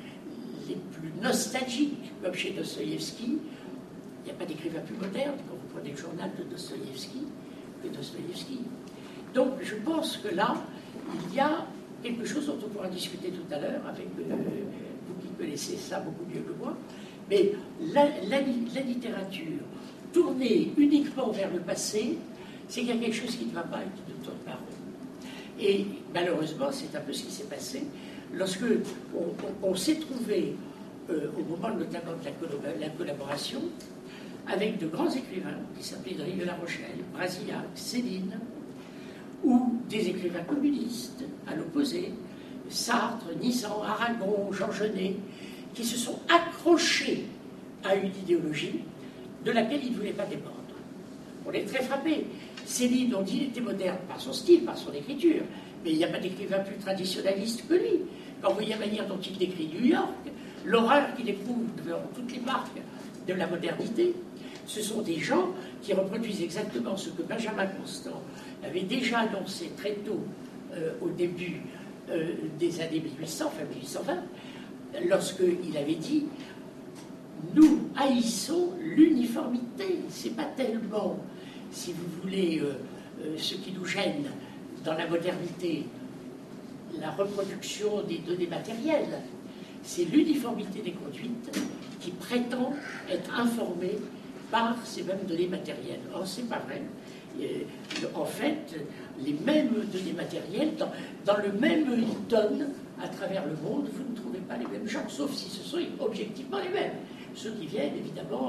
nostalgiques, comme chez Dostoïevski, il n'y a pas d'écrivain plus moderne quand vous prenez le journal de Dostoïevski que Dostoïevski. Donc je pense que là, il y a quelque chose dont on pourra discuter tout à l'heure avec vous qui connaissez ça beaucoup mieux que moi, mais la littérature tournée uniquement vers le passé, c'est qu'il y a quelque chose qui ne va pas et qui ne tourne pas rond. Et malheureusement, c'est un peu ce qui s'est passé lorsque on s'est trouvé au moment notamment de la collaboration avec de grands écrivains qui s'appelaient Drive de la Rochelle, Brasillac, Céline, ou des écrivains communistes à l'opposé, Sartre, Nizan, Aragon, Jean Genet, qui se sont accrochés à une idéologie de laquelle ils ne voulaient pas dépendre. On est très frappé. Céline, on dit, il était moderne par son style, par son écriture, mais il n'y a pas d'écrivain plus traditionnaliste que lui. Quand vous voyez la manière dont il décrit New York, l'horreur qu'il éprouve devant toutes les marques de la modernité, ce sont des gens qui reproduisent exactement ce que Benjamin Constant avait déjà annoncé très tôt au début des années 1800, enfin 1820, lorsqu'il avait dit « Nous haïssons l'uniformité, c'est pas tellement, si vous voulez, ce qui nous gêne dans la modernité, la reproduction des données matérielles, c'est l'uniformité des conduites qui prétend être informée par ces mêmes données matérielles. » Or, c'est pas vrai. En fait, les mêmes données matérielles, dans le même Hilton, à travers le monde, vous ne trouvez pas les mêmes gens, sauf si ce sont objectivement les mêmes. Ceux qui viennent, évidemment,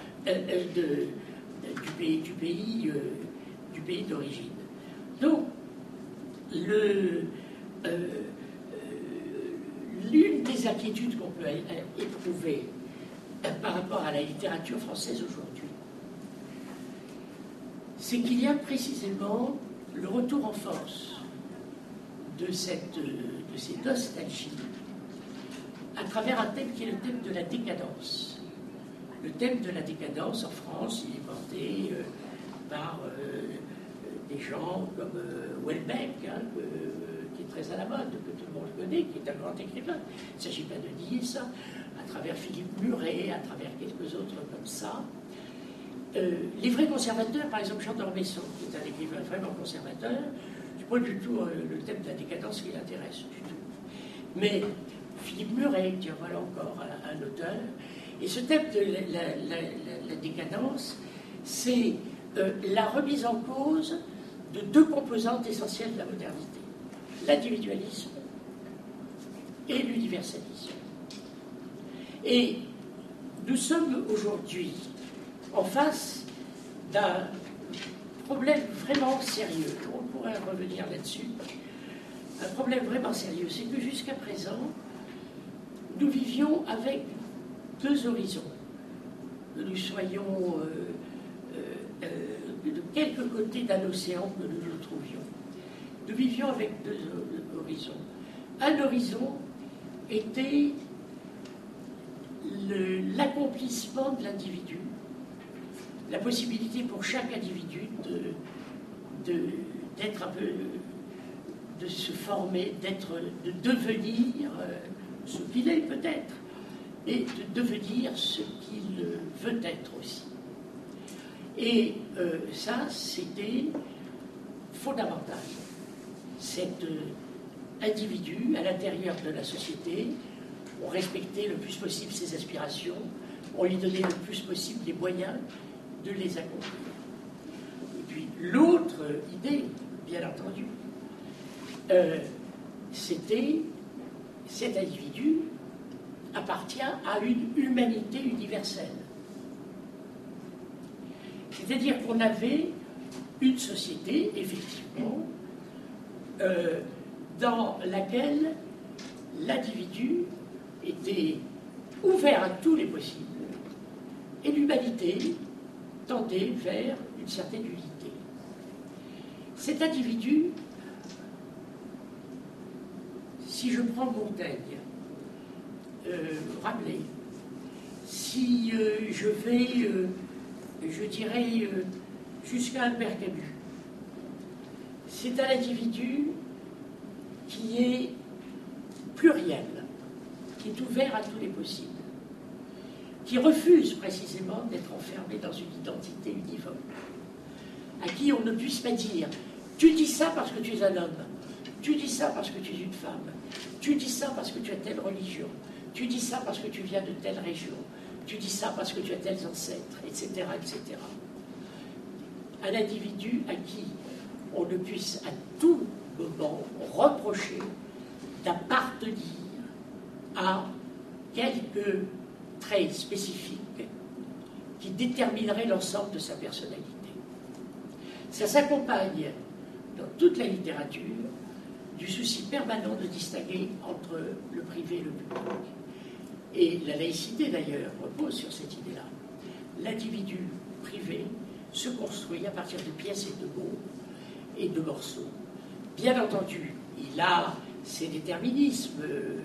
du pays d'origine. Donc, l'une des inquiétudes qu'on peut éprouver par rapport à la littérature française aujourd'hui, c'est qu'il y a précisément le retour en force de ces nostalgies à travers un thème qui est le thème de la décadence. Le thème de la décadence en France, il est porté par des gens comme Houellebecq, hein, qui est très à la mode, que tout le monde connaît, qui est un grand écrivain. Il ne s'agit pas de nier ça. À travers Philippe Muret, à travers quelques autres comme ça. Les vrais conservateurs, par exemple Jean d'Ormesson, qui est un écrivain vraiment conservateur, c'est pas du tout le thème de la décadence qui l'intéresse du tout. Mais Philippe Muret, tiens, voilà encore un auteur. Et ce thème de la décadence, c'est la remise en cause de deux composantes essentielles de la modernité, l'individualisme et l'universalisme. Et nous sommes aujourd'hui en face d'un problème vraiment sérieux. On pourrait revenir là-dessus. Un problème vraiment sérieux, c'est que jusqu'à présent, nous vivions avec deux horizons. Que nous soyons de quelque côté d'un océan que nous nous trouvions. Nous vivions avec deux horizons. Un horizon était l'accomplissement de l'individu, la possibilité pour chaque individu d'être un peu, de se former, de devenir ce qu'il est peut-être, et de devenir ce qu'il veut être aussi. Et ça, c'était fondamental. Cet individu, à l'intérieur de la société, on respectait le plus possible ses aspirations, on lui donnait le plus possible les moyens de les accomplir. Et puis l'autre idée, bien entendu, c'était cet individu appartient à une humanité universelle. C'est-à-dire qu'on avait une société, effectivement, dans laquelle l'individu était ouvert à tous les possibles et l'humanité tendait vers une certaine unité. Cet individu, si je prends Montaigne, Rabelais, si je vais, je dirais, jusqu'à Albert Camus, c'est un individu qui est pluriel, qui est ouvert à tous les possibles, qui refuse précisément d'être enfermé dans une identité uniforme, à qui on ne puisse pas dire « tu dis ça parce que tu es un homme, tu dis ça parce que tu es une femme, tu dis ça parce que tu as telle religion, tu dis ça parce que tu viens de telle région, tu dis ça parce que tu as tels ancêtres, etc. etc. » Un individu à qui on ne puisse à tout moment reprocher d'appartenir à quelques traits spécifiques qui détermineraient l'ensemble de sa personnalité. Ça s'accompagne dans toute la littérature du souci permanent de distinguer entre le privé et le public. Et la laïcité, d'ailleurs, repose sur cette idée-là. L'individu privé se construit à partir de pièces et de mots et de morceaux. Bien entendu, il a ses déterminismes,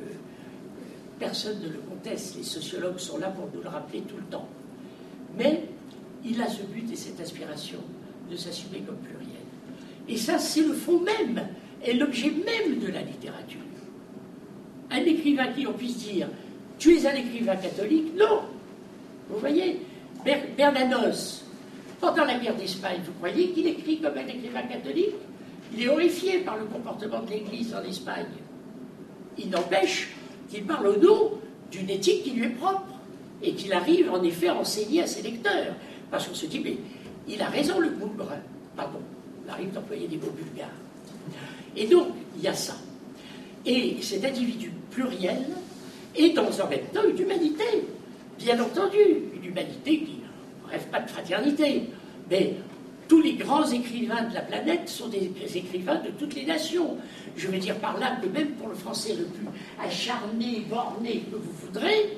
personne ne le conteste, les sociologues sont là pour nous le rappeler tout le temps. Mais il a ce but et cette aspiration de s'assumer comme pluriel. Et ça, c'est le fond même et l'objet même de la littérature. Un écrivain qui on puisse dire « tu es un écrivain catholique », non. Vous voyez, Bernanos, pendant la guerre d'Espagne, vous croyez qu'il écrit comme un écrivain catholique? Il est horrifié par le comportement de l'Église en Espagne. Il n'empêche qu'il parle au nom d'une éthique qui lui est propre et qu'il arrive en effet à enseigner à ses lecteurs. Parce qu'on se dit, mais il a raison le bougre. Pardon, il arrive d'employer des mots bulgares. Et donc, il y a ça. Et cet individu pluriel est dans un même temps une humanité. Bien entendu, une humanité qui ne rêve pas de fraternité. Mais tous les grands écrivains de la planète sont des écrivains de toutes les nations. Je veux dire par là que même pour le français le plus acharné, borné que vous voudrez,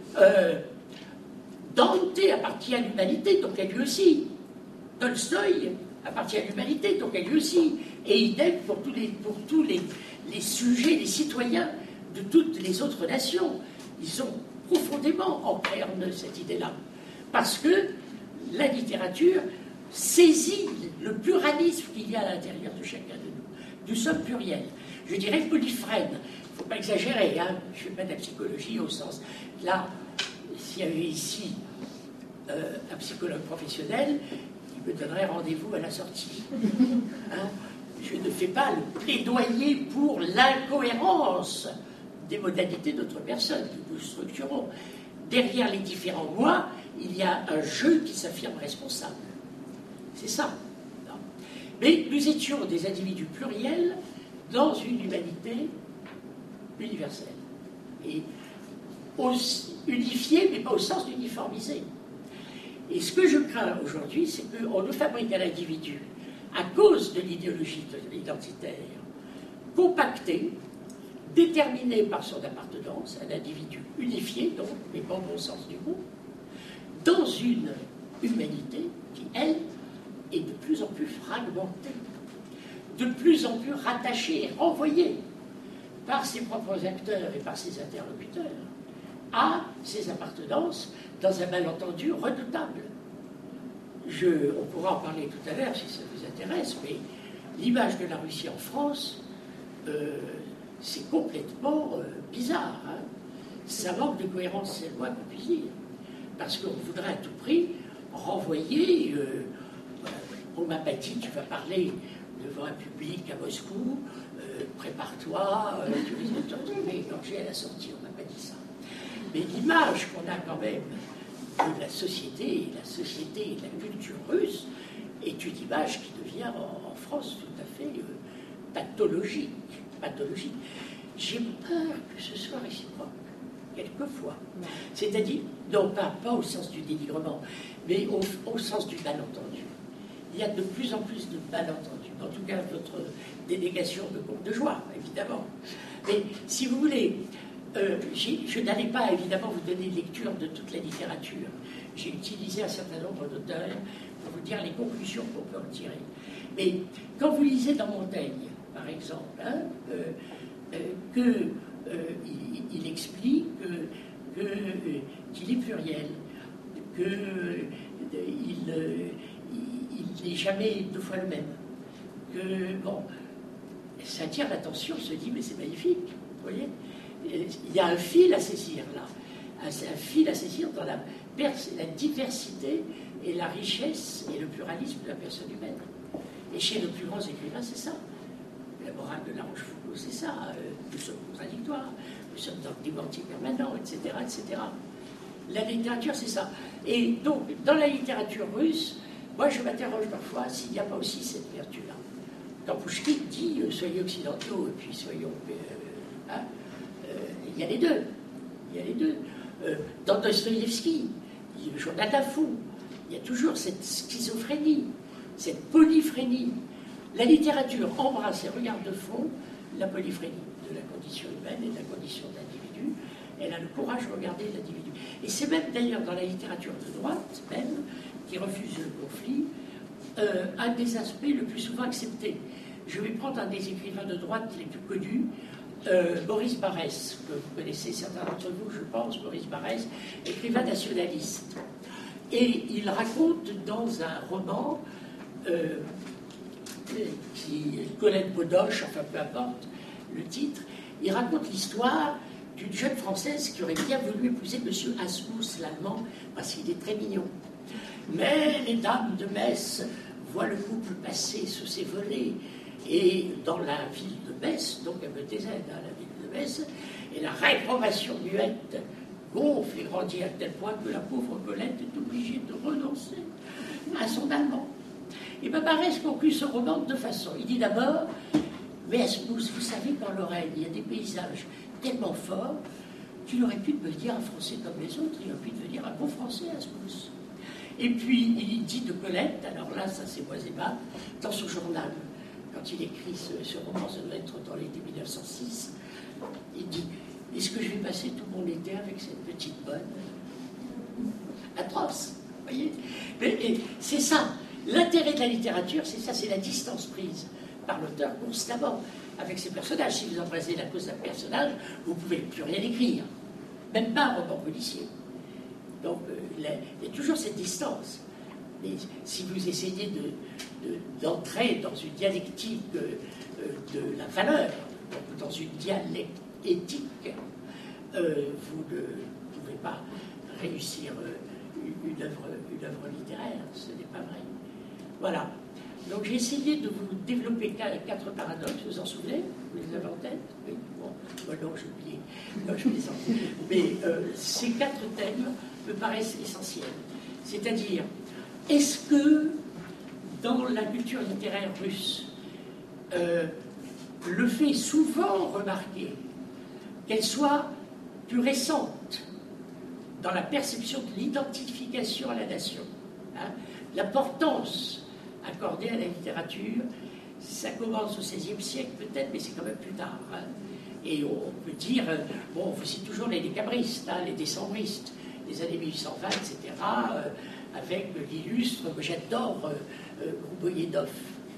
Dante appartient à l'humanité, donc à lui aussi. Tolstoï appartient à l'humanité, donc à lui aussi. Et idem pour tous les sujets, les citoyens de toutes les autres nations. Ils sont profondément ancrés en eux, cette idée-là. Parce que la littérature saisit le pluralisme qu'il y a à l'intérieur de chacun de nous. Nous sommes pluriels. Je dirais polyphrène. Il ne faut pas exagérer, hein. Je ne fais pas de la psychologie au sens... Là, s'il y avait ici un psychologue professionnel, il me donnerait rendez-vous à la sortie. Hein. Je ne fais pas le plaidoyer pour l'incohérence des modalités de notre personne que nous structurons. Derrière les différents moi, il y a un jeu qui s'affirme responsable. C'est ça. Non. Mais nous étions des individus pluriels dans une humanité universelle. Et unifiée, mais pas au sens d'uniformisé. Et ce que je crains aujourd'hui, c'est qu'on nous fabrique un individu à cause de l'idéologie identitaire, compacté, déterminé par son appartenance, un individu unifié, donc, mais pas au bon sens du mot, dans une humanité qui, elle, est de plus en plus fragmentée, de plus en plus rattachée et renvoyée par ses propres acteurs et par ses interlocuteurs à ses appartenances dans un malentendu redoutable. On pourra en parler tout à l'heure si ça vous intéresse, mais l'image de la Russie en France, c'est complètement bizarre. Hein. Ça manque de cohérence, c'est le moins qu'on puisse dire. Parce qu'on voudrait à tout prix renvoyer. On m'a pas dit, tu vas parler devant un public à Moscou, prépare-toi, tu risques de te retrouver gorgé à la sortie, on m'a pas dit ça. Mais l'image qu'on a quand même de la société et la culture russe est une image qui devient en France tout à fait pathologique. J'ai peur que ce soit réciproque, quelquefois. C'est-à-dire, non pas au sens du dénigrement, mais au sens du malentendu. Il y a de plus en plus de malentendus. En tout cas, votre délégation me compte de joie, évidemment. Mais si vous voulez, je n'allais pas évidemment vous donner lecture de toute la littérature. J'ai utilisé un certain nombre d'auteurs pour vous dire les conclusions qu'on peut en tirer. Mais quand vous lisez dans Montaigne, par exemple, qu'il explique qu'il est pluriel, qu'il n'est jamais deux fois le même, ça attire l'attention, on se dit mais c'est magnifique, vous voyez. Il y a un fil à saisir là, un fil à saisir dans la diversité et la richesse et le pluralisme de la personne humaine. Et chez nos plus grands écrivains, c'est ça. La morale de La Rochefoucauld, c'est ça. Nous sommes contradictoires, nous sommes dans le démenti permanent, etc., etc. La littérature, c'est ça. Et donc, dans la littérature russe, moi, je m'interroge parfois s'il n'y a pas aussi cette vertu-là. Quand Pouchkine dit « soyez occidentaux » et puis « soyons... » il y a les deux. Il y a les deux. Dans Dostoïevski, le journal d'un fou, il y a toujours cette schizophrénie, cette polyphrénie. La littérature embrasse et regarde de fond la polyphrénie de la condition humaine et de la condition de l'individu. Elle a le courage de regarder l'individu. Et c'est même d'ailleurs dans la littérature de droite, même, qui refuse le conflit, un des aspects le plus souvent acceptés. Je vais prendre un des écrivains de droite les plus connus, Boris Barès, que vous connaissez certains d'entre vous, je pense, Boris Barès, écrivain nationaliste. Et il raconte dans un roman Colette Baudoche, enfin peu importe le titre, il raconte l'histoire d'une jeune Française qui aurait bien voulu épouser M. Asmus, l'Allemand, parce qu'il est très mignon. Mais les dames de Metz voient le couple passer sous ses volets, et dans la ville de Metz, donc à Meuthézen, la ville de Metz, et la réprobation muette gonfle et grandit à tel point que la pauvre Colette est obligée de renoncer à son allemand. Et Barès conclut ce roman de deux façons. Il dit d'abord, mais Asmus, vous savez qu'en Lorraine, il y a des paysages tellement forts qu'il aurait pu devenir un Français comme les autres, il aurait pu devenir un bon Français, Asmus. Et puis, il dit de Colette, alors là, ça c'est Boisébat, dans son journal, quand il écrit ce roman, ça doit être dans l'été 1906, il dit, est-ce que je vais passer tout mon été avec cette petite bonne atroce, vous voyez. Et c'est ça, l'intérêt de la littérature, c'est ça, c'est la distance prise par l'auteur constamment avec ses personnages. Si vous embrasez la cause d'un personnage, vous ne pouvez plus rien écrire, même pas un roman policier. Donc, il y a toujours cette distance. Mais si vous essayez d'entrer dans une dialectique de la valeur, donc dans une dialectique, vous ne pouvez pas réussir une œuvre littéraire. Ce n'est pas vrai. Voilà. Donc j'ai essayé de vous développer 4 paradoxes. Vous vous en souvenez? Vous les avez en tête? Oui. Bon, non, j'ai oublié. Non, je les ai. Mais ces 4 thèmes me paraissent essentiels. C'est-à-dire, est-ce que dans la culture littéraire russe, le fait souvent remarqué qu'elle soit plus récente dans la perception de l'identification à la nation, hein, l'importance accordée à la littérature. Ça commence au XVIe siècle peut-être, mais c'est quand même plus tard. Hein. Et on peut dire, bon, on cite toujours les décabristes, hein, les décembristes, les années 1820, etc., avec l'illustre, que j'adore, Grouboïedov,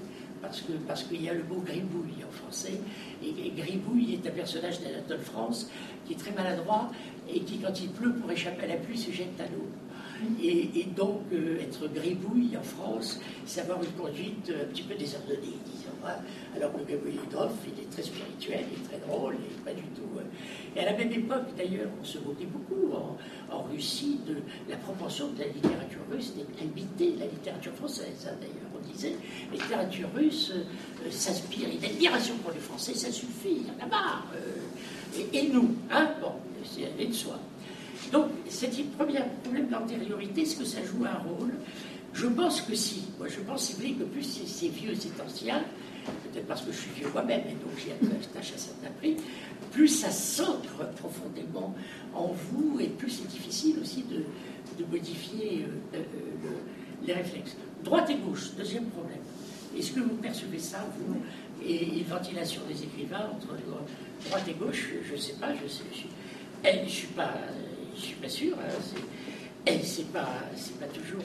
parce qu'il y a le mot gribouille en français, et gribouille est un personnage d'Anatole France qui est très maladroit et qui, quand il pleut, pour échapper à la pluie, se jette à l'eau. Et donc, être gribouille en France, c'est avoir une conduite un petit peu désordonnée, disons. Hein. Alors que Grouboïedov, il est très spirituel, il est très drôle, et pas du tout. Et à la même époque, d'ailleurs, on se moquait beaucoup en Russie de la propension de la littérature russe d'imiter la littérature française. Hein, d'ailleurs, on disait, la littérature russe s'inspire, il y a l'admiration pour les Français, ça suffit, il y en a marre. Et nous, hein, bon, c'est allé de soi. Donc, c'est le premier problème d'antériorité, est-ce que ça joue un rôle? Je pense que si. Moi, je pense, c'est vrai que plus c'est vieux, c'est ancien, peut-être parce que je suis vieux moi-même, et donc j'ai attaché à certain prix, plus ça s'ancre profondément en vous, et plus c'est difficile aussi de modifier les réflexes. Droite et gauche, deuxième problème. Est-ce que vous percevez ça, vous? Et une ventilation des écrivains entre droite et gauche, je ne sais pas, je ne suis pas sûr, hein, c'est pas toujours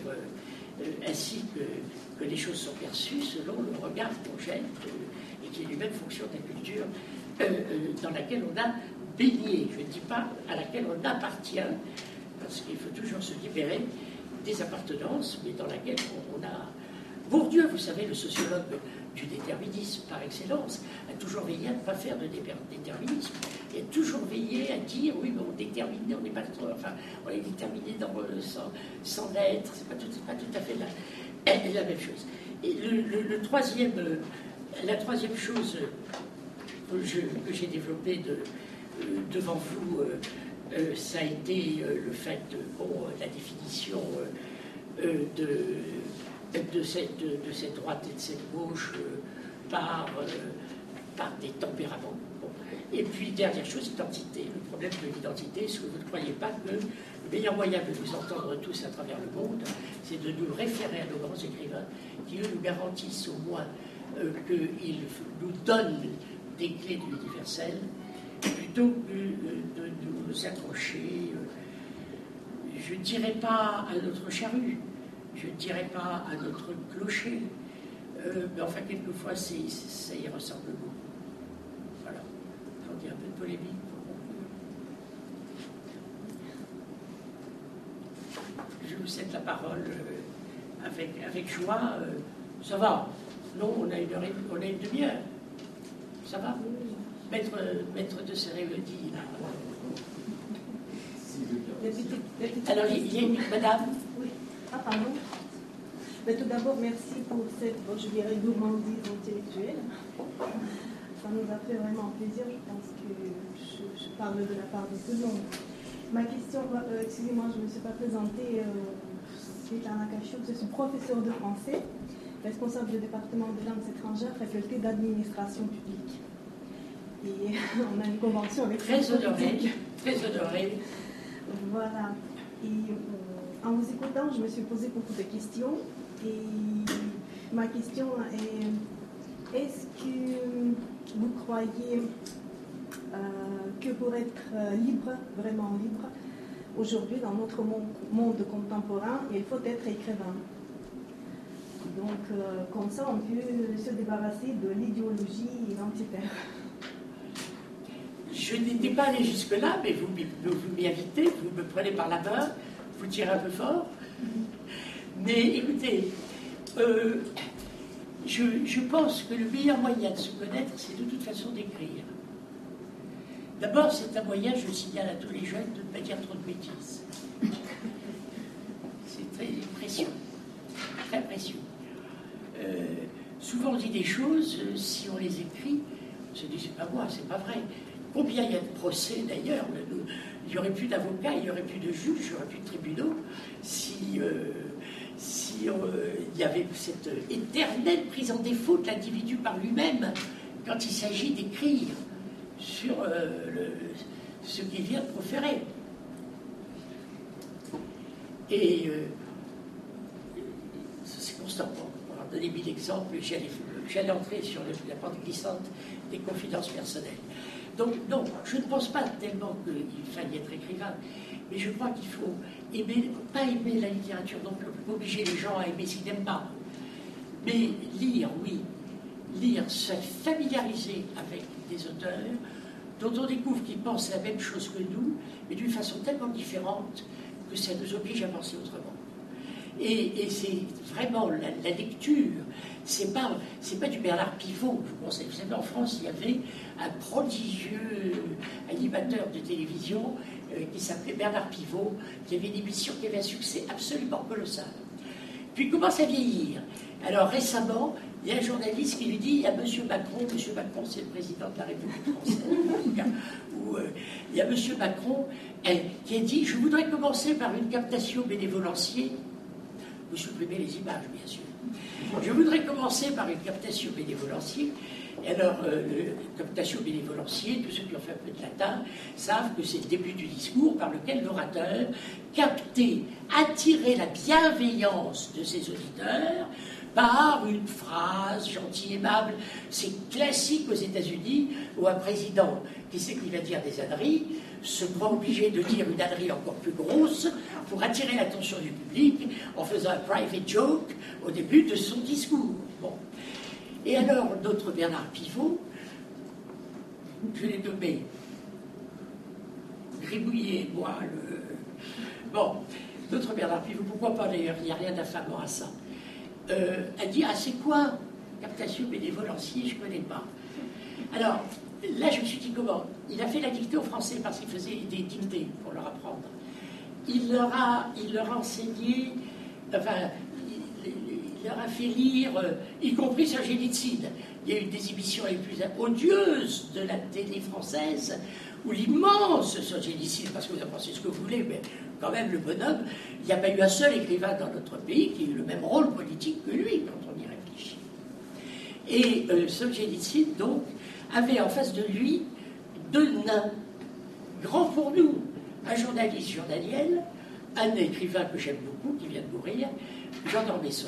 ainsi que les choses sont perçues selon le regard qu'on jette et qui est lui-même fonction de la culture dans laquelle on a baigné, je ne dis pas à laquelle on appartient, parce qu'il faut toujours se libérer des appartenances, mais dans laquelle on a... Bourdieu, vous savez, le sociologue du déterminisme par excellence, a toujours veillé à ne pas faire de déterminisme. Il a toujours veillé à dire, oui, mais on est déterminé, on n'est pas trop, enfin, on est déterminé sans l'être, c'est pas tout à fait la même chose. Et la troisième chose que j'ai développée devant vous, ça a été le fait de la définition de cette droite et de cette gauche par des tempéraments. Bon. Et puis, dernière chose, l'identité. Le problème de l'identité, est-ce que vous ne croyez pas que le meilleur moyen de nous entendre tous à travers le monde, c'est de nous référer à nos grands écrivains qui, eux, nous garantissent au moins qu'ils nous donnent des clés de l'universel, plutôt que de nous accrocher, je ne dirais pas à notre charrue, je ne dirais pas à notre clocher, mais enfin, quelquefois, ça y ressemble beaucoup. Voilà. On dit un peu de polémique pour conclure. Je vous cède la parole avec joie. Ça va? Non, on a une demi-heure. Ça va? Maître de cérémonie, là. Alors, il y a une madame. Oui. Ah, pardon. Mais tout d'abord, merci pour cette, je dirais, gourmandise intellectuelle. Ça nous a fait vraiment plaisir. Je pense que je parle de la part de tout le monde. Ma question, excusez-moi, je ne me suis pas présentée. C'est Anna Cachot, je suis professeure de français, responsable du département des langues étrangères, faculté d'administration publique. Et on a une convention avec... Très honorée. Voilà. Et en vous écoutant, je me suis posé beaucoup de questions. Et ma question est-ce que vous croyez que pour être libre, vraiment libre, aujourd'hui, dans notre monde contemporain, il faut être écrivain? Donc, comme ça, on peut se débarrasser de l'idéologie identitaire. Je n'étais pas allé jusque-là, mais vous m'y invitez, vous me prenez par la main, vous tirez un peu fort. Mais écoutez, je pense que le meilleur moyen de se connaître, c'est de toute façon d'écrire. D'abord, c'est un moyen, je signale à tous les jeunes, de ne pas dire trop de bêtises. C'est très précieux. Très précieux. Souvent, on dit des choses, si on les écrit, on se dit, c'est pas moi, c'est pas vrai. Combien il y a de procès, d'ailleurs, il n'y aurait plus d'avocats, il n'y aurait plus de juges, il n'y aurait plus de tribunaux, si il y avait cette éternelle prise en défaut de l'individu par lui-même quand il s'agit d'écrire sur ce qu'il vient de proférer. Et c'est constant. donné 1000 exemples, j'allais entrer sur la pente glissante des confidences personnelles. Donc, non, je ne pense pas tellement qu'il faille être écrivain, mais je crois qu'il faut pas aimer la littérature non plus, pas obliger les gens à aimer ce qu'ils n'aiment pas. Mais lire, oui, lire, se familiariser avec des auteurs dont on découvre qu'ils pensent la même chose que nous, mais d'une façon tellement différente que ça nous oblige à penser autrement. Et c'est vraiment la lecture, c'est pas du Bernard Pivot, je vous conseille. Vous savez, en France, il y avait un prodigieux animateur de télévision qui s'appelait Bernard Pivot, qui avait une émission qui avait un succès absolument colossal. Puis il commence à vieillir. Alors récemment, il y a un journaliste qui lui dit, il y a M. Macron c'est le président de la République française, il y a M. Macron qui a dit, je voudrais commencer par une captation bénévolancier. Vous supprimez les images, bien sûr. Je voudrais commencer par une captation bénévolancier. Et alors, captation bénévolancier, tous ceux qui ont fait un peu de latin savent que c'est le début du discours par lequel l'orateur captait, attirait la bienveillance de ses auditeurs par une phrase gentille, aimable. C'est classique aux États-Unis où un président qui sait qu'il va dire des âneries se croit obligé de dire une ânerie encore plus grosse pour attirer l'attention du public en faisant un private joke au début de son discours. Bon. Et alors, notre Bernard Pivot, je l'ai nommé Gribouillet, moi, Bon, notre Bernard Pivot, pourquoi pas d'ailleurs, il n'y a rien d'affamant à ça. A dit, ah c'est quoi captation bénévolancier, je ne connais pas. Alors, là je me suis dit comment. Il a fait la dictée aux Français parce qu'il faisait des dictées pour leur apprendre. Il leur a enseigné, enfin, il leur a fait lire, y compris Solzhenitsyn. Il y a eu des émissions les plus odieuses de la télé française où l'immense Solzhenitsyn, parce que vous en pensez ce que vous voulez, mais quand même le bonhomme, il n'y a pas eu un seul écrivain dans notre pays qui a eu le même rôle politique que lui quand on y réfléchit. Et Solzhenitsyn, donc, avait en face de lui deux nains, grands pour nous, un journaliste journaliel, un écrivain que j'aime beaucoup, qui vient de mourir, Jean d'Ormesson,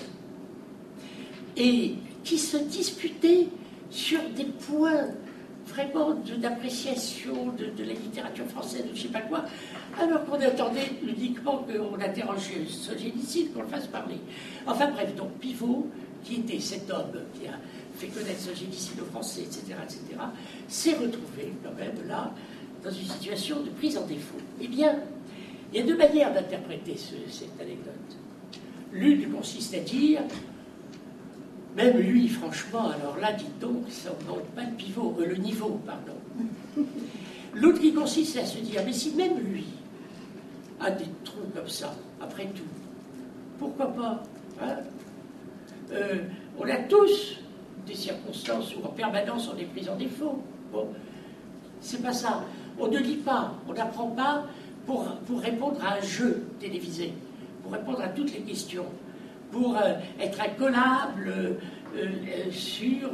et qui se disputaient sur des points vraiment d'appréciation de la littérature française, de je ne sais pas quoi, alors qu'on attendait uniquement qu'on interroge Solzhenitsyn, qu'on le fasse parler. Enfin bref, donc Pivot, qui était cet homme qui a fait connaître Solzhenitsyn aux Français, etc., s'est retrouvé quand même là, dans une situation de prise en défaut. Eh bien, il y a deux manières d'interpréter cette anecdote. L'une consiste à dire, même lui, franchement, alors là, dites donc, ça n'augmente pas le niveau, pardon. L'autre qui consiste à se dire, mais si même lui a des trous comme ça, après tout, pourquoi pas hein on a tous des circonstances où en permanence on est pris en défaut. Bon, c'est pas ça. On ne lit pas, on n'apprend pas pour répondre à un jeu télévisé, pour répondre à toutes les questions, pour être incollable sur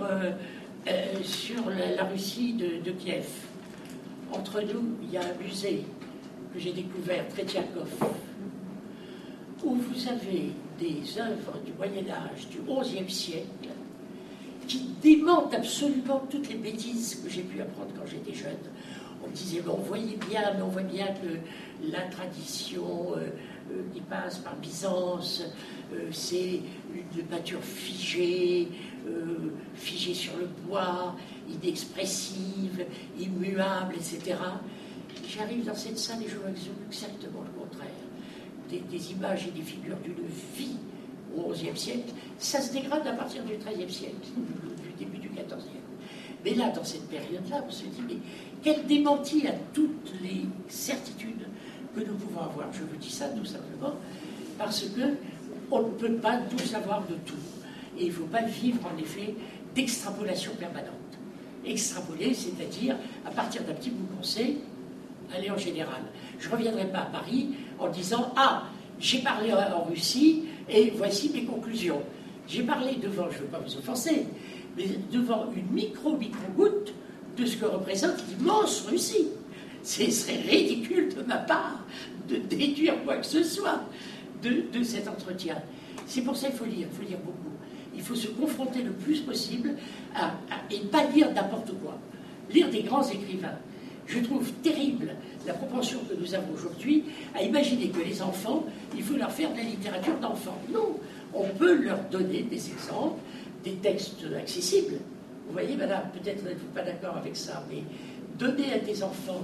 la Russie de Kiev. Entre nous, il y a un musée que j'ai découvert, Tretiakov, où vous avez des œuvres du Moyen-Âge, du XIe siècle, qui démentent absolument toutes les bêtises que j'ai pu apprendre quand j'étais jeune. On me disait, bon, on voit bien que la tradition qui passe par Byzance, c'est une peinture figée, figée sur le bois, inexpressive, immuable, etc. J'arrive dans cette salle et je vois exactement le contraire. Des images et des figures d'une vie au XIe siècle, ça se dégrade à partir du XIIIe siècle, du début du XIVe. Mais là, dans cette période-là, on se dit, mais quel démenti à toutes les certitudes que nous pouvons avoir. Je vous dis ça tout simplement parce que on ne peut pas tout savoir de tout. Et il ne faut pas vivre, en effet, d'extrapolation permanente. Extrapoler, c'est-à-dire, à partir d'un petit bout qu'on sait, aller en général. Je ne reviendrai pas à Paris en disant « Ah, j'ai parlé en Russie et voici mes conclusions. » J'ai parlé devant, je ne veux pas vous offenser, mais devant une micro-goutte de ce que représente l'immense Russie. Ce serait ridicule de ma part de déduire quoi que ce soit de cet entretien. C'est pour ça qu'il faut lire beaucoup. il faut se confronter le plus possible et pas lire n'importe quoi. Lire des grands écrivains. Je trouve terrible la propension que nous avons aujourd'hui à imaginer que les enfants, il faut leur faire de la littérature d'enfants. Non, on peut leur donner des exemples, des textes accessibles. Vous voyez, madame, peut-être n'êtes-vous pas d'accord avec ça, mais donner à des enfants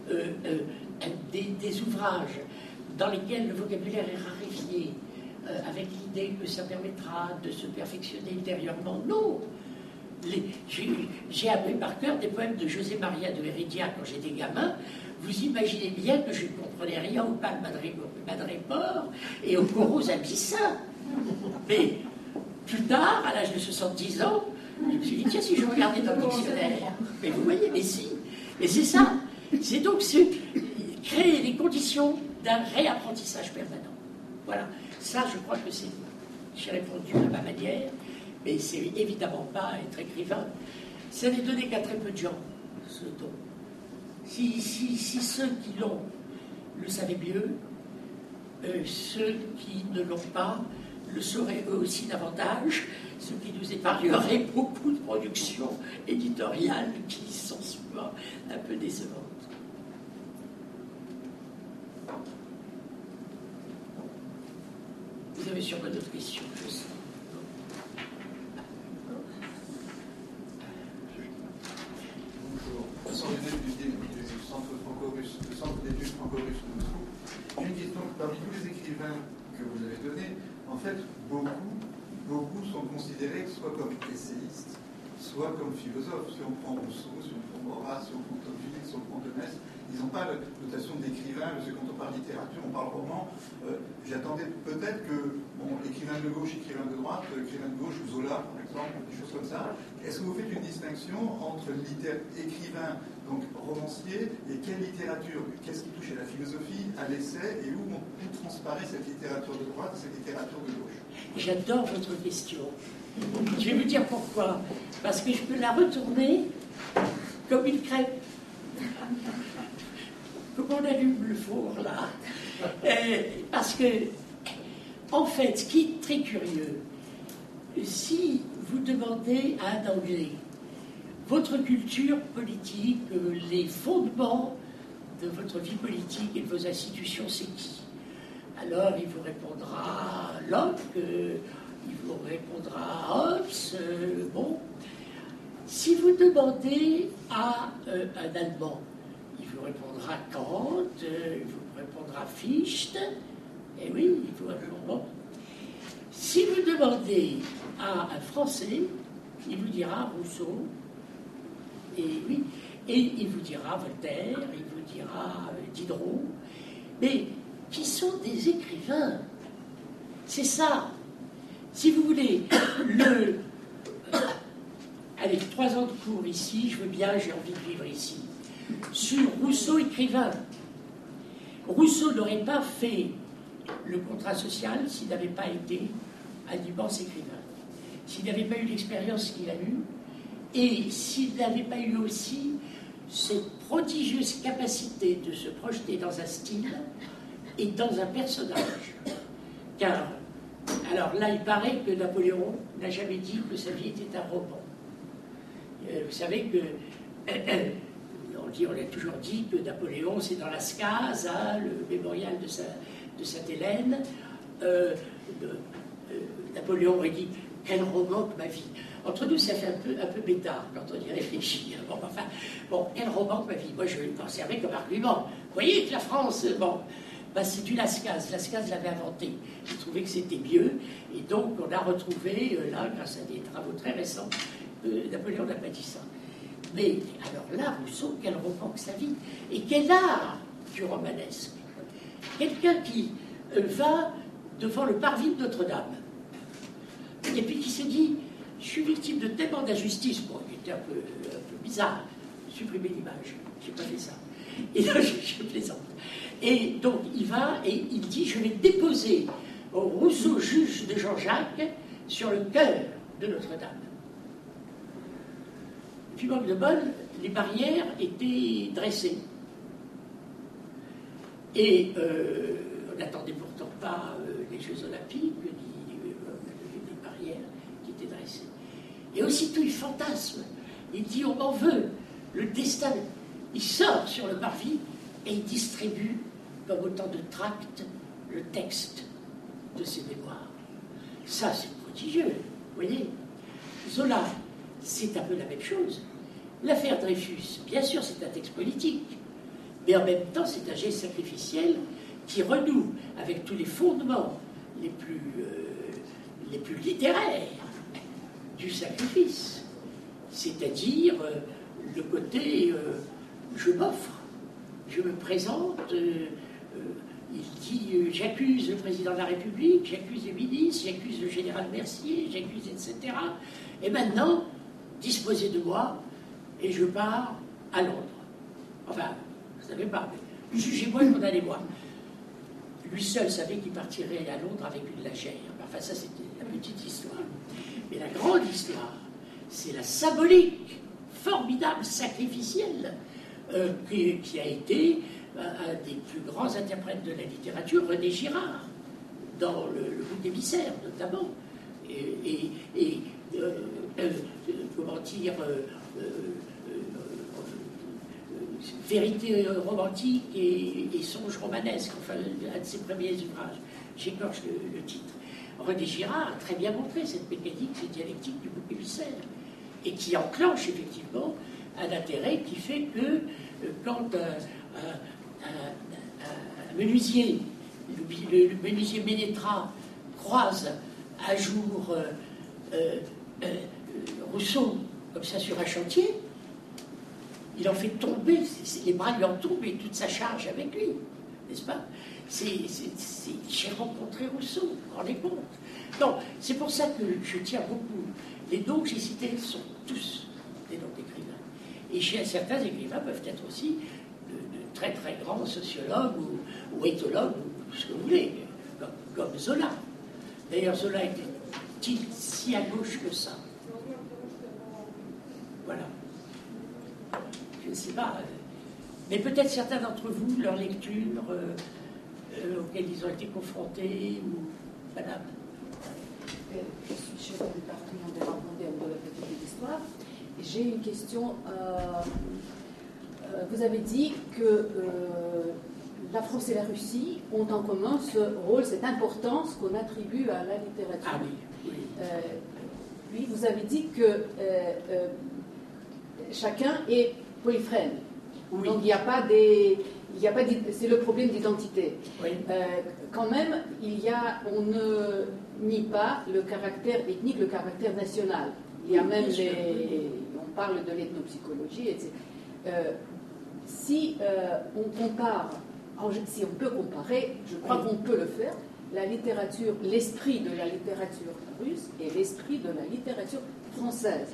des ouvrages dans lesquels le vocabulaire est raréfié, avec l'idée que ça permettra de se perfectionner ultérieurement. Non. J'ai appris par cœur des poèmes de José Maria de Heredia quand j'étais gamin. Vous imaginez bien que je ne comprenais rien au Pal Madréport et au Coros Abyssin. Mais plus tard, à l'âge de 70 ans, je me suis dit, tiens, si je regardais dans le dictionnaire. Mais vous voyez, mais si. Mais c'est ça. C'est donc créer les conditions d'un réapprentissage permanent. Voilà. Ça, je crois que c'est... J'ai répondu de ma manière, mais c'est évidemment pas être écrivain. Ça n'est donné qu'à très peu de gens, ce don. Si ceux qui l'ont le savaient mieux, ceux qui ne l'ont pas le sauraient eux aussi davantage, ce qui nous épargnerait beaucoup de productions éditoriales qui sont souvent un peu décevantes. Vous avez sûrement d'autres questions, je sais. Bonjour. Sans du Centre franco-russe, le Centre d'études franco-russes de Moscou. J'ai une question. Parmi tous les écrivains que vous avez donnés, en fait, beaucoup sont considérés soit comme essayistes, soit comme philosophes. Si on prend Rousseau, si on prend Horace, si on prend Tocqueville, si on prend Demès, ils n'ont pas la notation d'écrivain, parce que quand on parle littérature, on parle roman. J'attendais peut-être que, écrivain de gauche, écrivain de droite, écrivain de gauche, Zola, par exemple, des choses comme ça. Est-ce que vous faites une distinction entre écrivain, donc romancier, et quelle littérature? Qu'est-ce qui touche à la philosophie, à l'essai, et où transparaît cette littérature de droite, cette littérature de gauche? J'adore votre question. Je vais vous dire pourquoi. Parce que je peux la retourner comme une crêpe. Comme on allume le four, là. Parce que, en fait, ce qui est très curieux, si vous demandez à un Anglais votre culture politique, les fondements de votre vie politique et de vos institutions, c'est qui? Alors, il vous répondra Locke, il vous répondra Hobbes, bon. Si vous demandez à un Allemand, il vous répondra Kant, il vous répondra Fichte, et oui, il vous répondra. Si vous demandez à un Français, il vous dira Rousseau, et oui, et il vous dira Voltaire, il vous dira Diderot, mais qui sont des écrivains. C'est ça. Si vous voulez, allez, 3 ans de cours ici, je veux bien, j'ai envie de vivre ici. Sur Rousseau, écrivain. Rousseau n'aurait pas fait le contrat social s'il n'avait pas été un immense écrivain. S'il n'avait pas eu l'expérience qu'il a eue, et s'il n'avait pas eu aussi cette prodigieuse capacité de se projeter dans un style et dans un personnage. Car, alors là, il paraît que Napoléon n'a jamais dit que sa vie était un roman. Vous savez que on a toujours dit que Napoléon, c'est dans la Skaz, hein, le mémorial de Sainte-Hélène. Napoléon aurait dit « Quel roman que ma vie !» Entre nous, ça fait un peu bêtard quand on y réfléchit. Bon, quel roman que ma vie! Moi, je vais le conserver comme argument. Vous voyez que la France, c'est du Lascaz. Lascaz l'avait inventé. J'ai trouvé que c'était mieux. Et donc, on a retrouvé, là, grâce à des travaux très récents, Napoléon n'a pas dit ça. Mais, alors là, Rousseau, quel roman que sa vie! Et quel art du romanesque! Quelqu'un qui va devant le parvis de Notre-Dame, et puis qui se dit, je suis victime de tellement d'injustice, bon, qui était un peu bizarre, supprimer l'image, j'ai pas fait ça. Et là, je plaisante. Et donc, il va et il dit, je vais déposer au Rousseau juge de Jean-Jacques sur le cœur de Notre-Dame. Puis, manque de bol, les barrières étaient dressées. Et on n'attendait pourtant pas les Jeux Olympiques, ni les barrières qui été dressé. Et aussitôt il fantasme, il dit on m'en veut, le destin, il sort sur le parvis et il distribue, comme autant de tracts, le texte de ses mémoires. Ça, c'est prodigieux, vous voyez. Zola, c'est un peu la même chose. L'affaire Dreyfus, bien sûr, c'est un texte politique, mais en même temps, c'est un geste sacrificiel qui renoue avec tous les fondements les plus littéraires du sacrifice. C'est-à-dire le côté je m'offre, je me présente, il dit j'accuse le président de la République, j'accuse les ministres, j'accuse le général Mercier, j'accuse etc. Et maintenant, disposez de moi et je pars à Londres. Enfin, vous savez pas, mais jugez-moi et condamnez-moi. Lui seul savait qu'il partirait à Londres avec une légère. Enfin, ça, c'était la petite histoire. Mais la grande histoire, c'est la symbolique formidable, sacrificielle, qui a été un des plus grands interprètes de la littérature, René Girard, dans le bouc émissaire, notamment. Comment dire, Vérité romantique et songe romanesque, enfin, un de ses premiers ouvrages. J'écorche le titre. René Girard a très bien montré cette mécanique, cette dialectique du bouc émissaire, et qui enclenche effectivement un intérêt qui fait que quand un menuisier, le menuisier Ménétra, croise un jour Rousseau, comme ça, sur un chantier, il en fait tomber, les bras lui en tombent et toute sa charge avec lui, n'est-ce pas? J'ai rencontré Rousseau, vous vous rendez compte? Non, c'est pour ça que je tiens beaucoup. Les noms que j'ai cités sont tous des noms d'écrivains. Et chez certains écrivains peuvent être aussi de très très grands sociologues ou éthologues, ou ce que vous voulez, comme Zola. D'ailleurs, Zola était-il si à gauche que ça? Voilà. Je ne sais pas. Mais peut-être certains d'entre vous, leur lecture auxquelles ils ont été confrontés, ou madame. Je suis chef du département des langues modernes de la faculté d'histoire. J'ai une question. Vous avez dit que la France et la Russie ont en commun ce rôle, cette importance qu'on attribue à la littérature. Ah oui. Puis vous avez dit que chacun est polyphrène. Oui. Donc il n'y a pas c'est le problème d'identité. Oui. Quand même, on ne nie pas le caractère ethnique, le caractère national. Il y a même on parle de l'ethnopsychologie, etc. Si on compare, si on peut comparer, je crois qu'on peut le faire, la littérature, l'esprit de la littérature russe et l'esprit de la littérature française.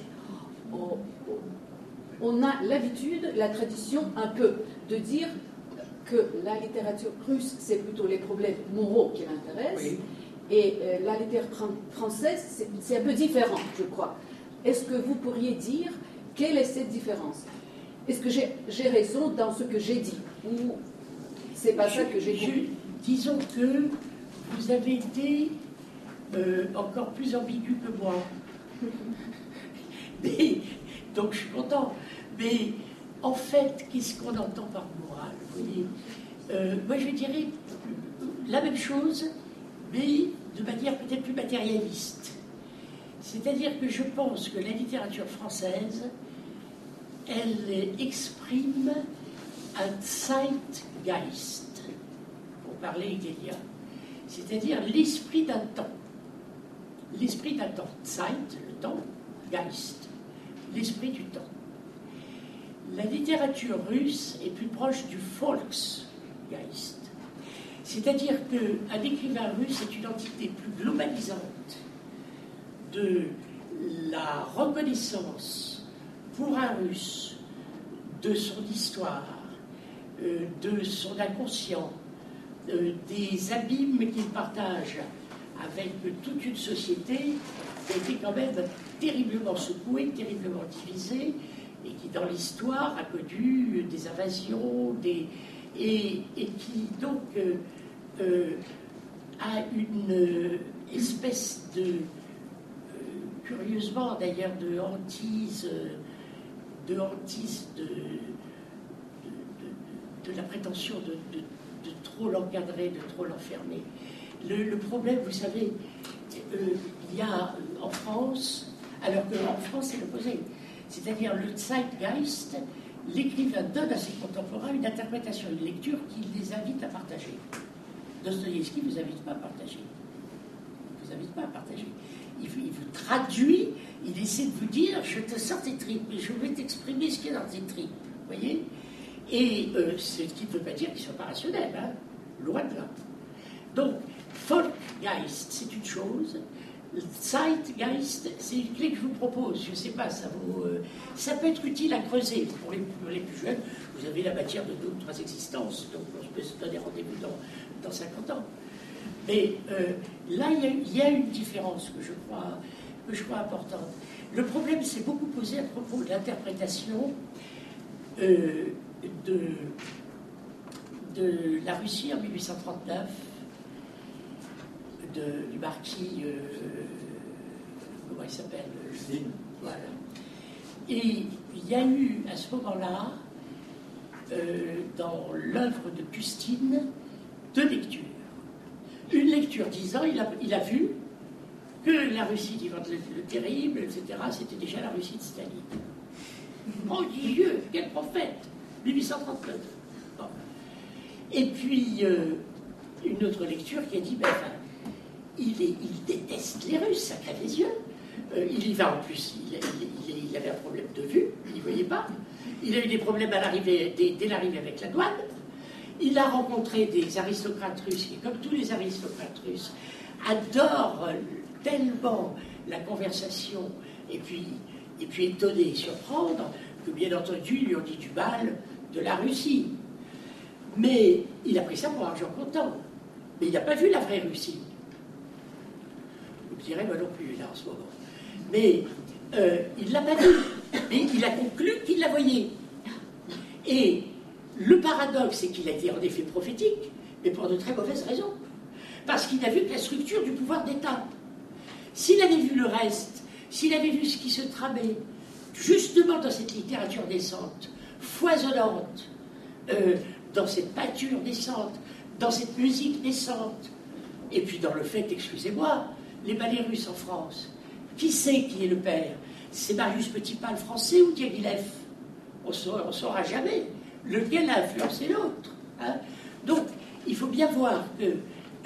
On a l'habitude, la tradition un peu, de dire que la littérature russe, c'est plutôt les problèmes moraux qui l'intéressent, oui. Et la littérature française, c'est un peu différent, je crois. Est-ce que vous pourriez dire quelle est cette différence? Est-ce que j'ai raison dans ce que j'ai dit? Ou c'est pas ça que j'ai dit? Disons que vous avez été encore plus ambigu que moi. Mais, donc je suis content. Mais en fait, qu'est-ce qu'on entend par morale? Vous voyez, moi je dirais la même chose, mais de manière peut-être plus matérialiste. C'est-à-dire que je pense que la littérature française, elle exprime un Zeitgeist, pour parler italien, c'est-à-dire l'esprit d'un temps. L'esprit d'un temps. Zeit, le temps, Geist, l'esprit du temps. La littérature russe est plus proche du Volksgeist. C'est-à-dire qu'un écrivain russe est une entité plus globalisante de la reconnaissance pour un Russe de son histoire, de son inconscient, des abîmes qu'il partage avec toute une société qui a été quand même terriblement secouée, terriblement divisée, et qui dans l'histoire a connu des invasions, et qui donc a une espèce curieusement d'ailleurs de hantise de la prétention de trop l'encadrer, de trop l'enfermer. Le problème, vous savez, il y a en France, alors qu'en France c'est l'opposé, c'est-à-dire le zeitgeist, l'écrivain donne à ses contemporains une interprétation, une lecture qui les invite à partager. Dostoïevski ne vous invite pas à partager. Il ne vous invite pas à partager. Il vous traduit, il essaie de vous dire, je te sors tes tripes, et je vais t'exprimer ce qu'il y a dans tes tripes. Vous voyez? Et ce qui ne veut pas dire qu'il ne soit pas rationnel, hein, loin de là. Donc, Volksgeist, c'est une chose. Zeitgeist, c'est une clé que je vous propose. Je ne sais pas, ça peut être utile à creuser. Pour les plus jeunes, vous avez la matière de 2 ou 3 existences, donc on peut se donner rendez-vous dans 50 ans. Mais là, il y a une différence que je crois importante. Le problème s'est beaucoup posé à propos de l'interprétation de la Russie en 1839, du marquis, comment il s'appelle, voilà. Et il y a eu à ce moment-là, dans l'œuvre de Custine, 2 lectures. Une lecture disant, il a vu que la Russie d'Ivan le Terrible, etc., c'était déjà la Russie de Staline. Oh Dieu, quel prophète! 1839. Bon. Et puis, une autre lecture qui a dit, ben, enfin, il déteste les Russes, ça crève les yeux. Il y va en plus, il avait un problème de vue, il n'y voyait pas. Il a eu des problèmes à l'arrivée, dès l'arrivée avec la douane. Il a rencontré des aristocrates russes qui, comme tous les aristocrates russes, adorent tellement la conversation et puis étonner et surprendre que, bien entendu, ils lui ont dit du mal de la Russie. Mais il a pris ça pour argent comptant. Mais il n'a pas vu la vraie Russie. Vous me direz, moi non plus, là, en ce moment. Mais il ne l'a pas vu. Mais il a conclu qu'il la voyait. Et le paradoxe, c'est qu'il a été en effet prophétique, mais pour de très mauvaises raisons. Parce qu'il n'a vu que la structure du pouvoir d'État. S'il avait vu le reste, s'il avait vu ce qui se tramait, justement dans cette littérature naissante, foisonnante, dans cette peinture naissante, dans cette musique naissante, et puis dans le fait, excusez-moi, les ballets russes en France, qui sait qui est le père? C'est Marius Petipa, français, ou Diaghilev? On ne saura jamais lequel a influencé l'autre. Hein. Donc, il faut bien voir que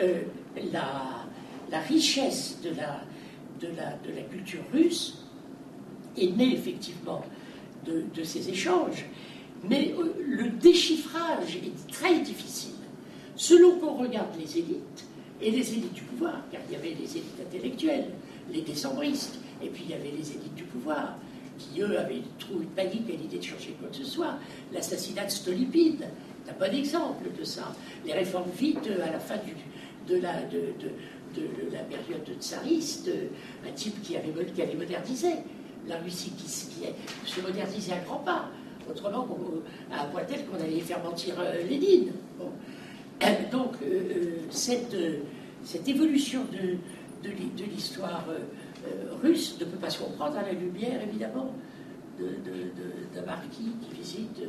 la richesse de la culture russe est née effectivement de ces échanges, mais le déchiffrage est très difficile. Selon qu'on regarde les élites, et les élites du pouvoir, car il y avait les élites intellectuelles, les décembristes, et puis il y avait les élites du pouvoir, qui, eux, avaient trouvé une panique à l'idée de changer quoi que ce soit. L'assassinat de Stolypine est un bon exemple de ça. Les réformes vites à la fin de la période tsariste, un type qui avait modernisé la Russie, qui se modernisait à grands pas, autrement à un point tel qu'on allait faire mentir Lénine. Bon. Donc, cette évolution de l'histoire russe ne peut pas se comprendre à la lumière, évidemment, d'un marquis qui visite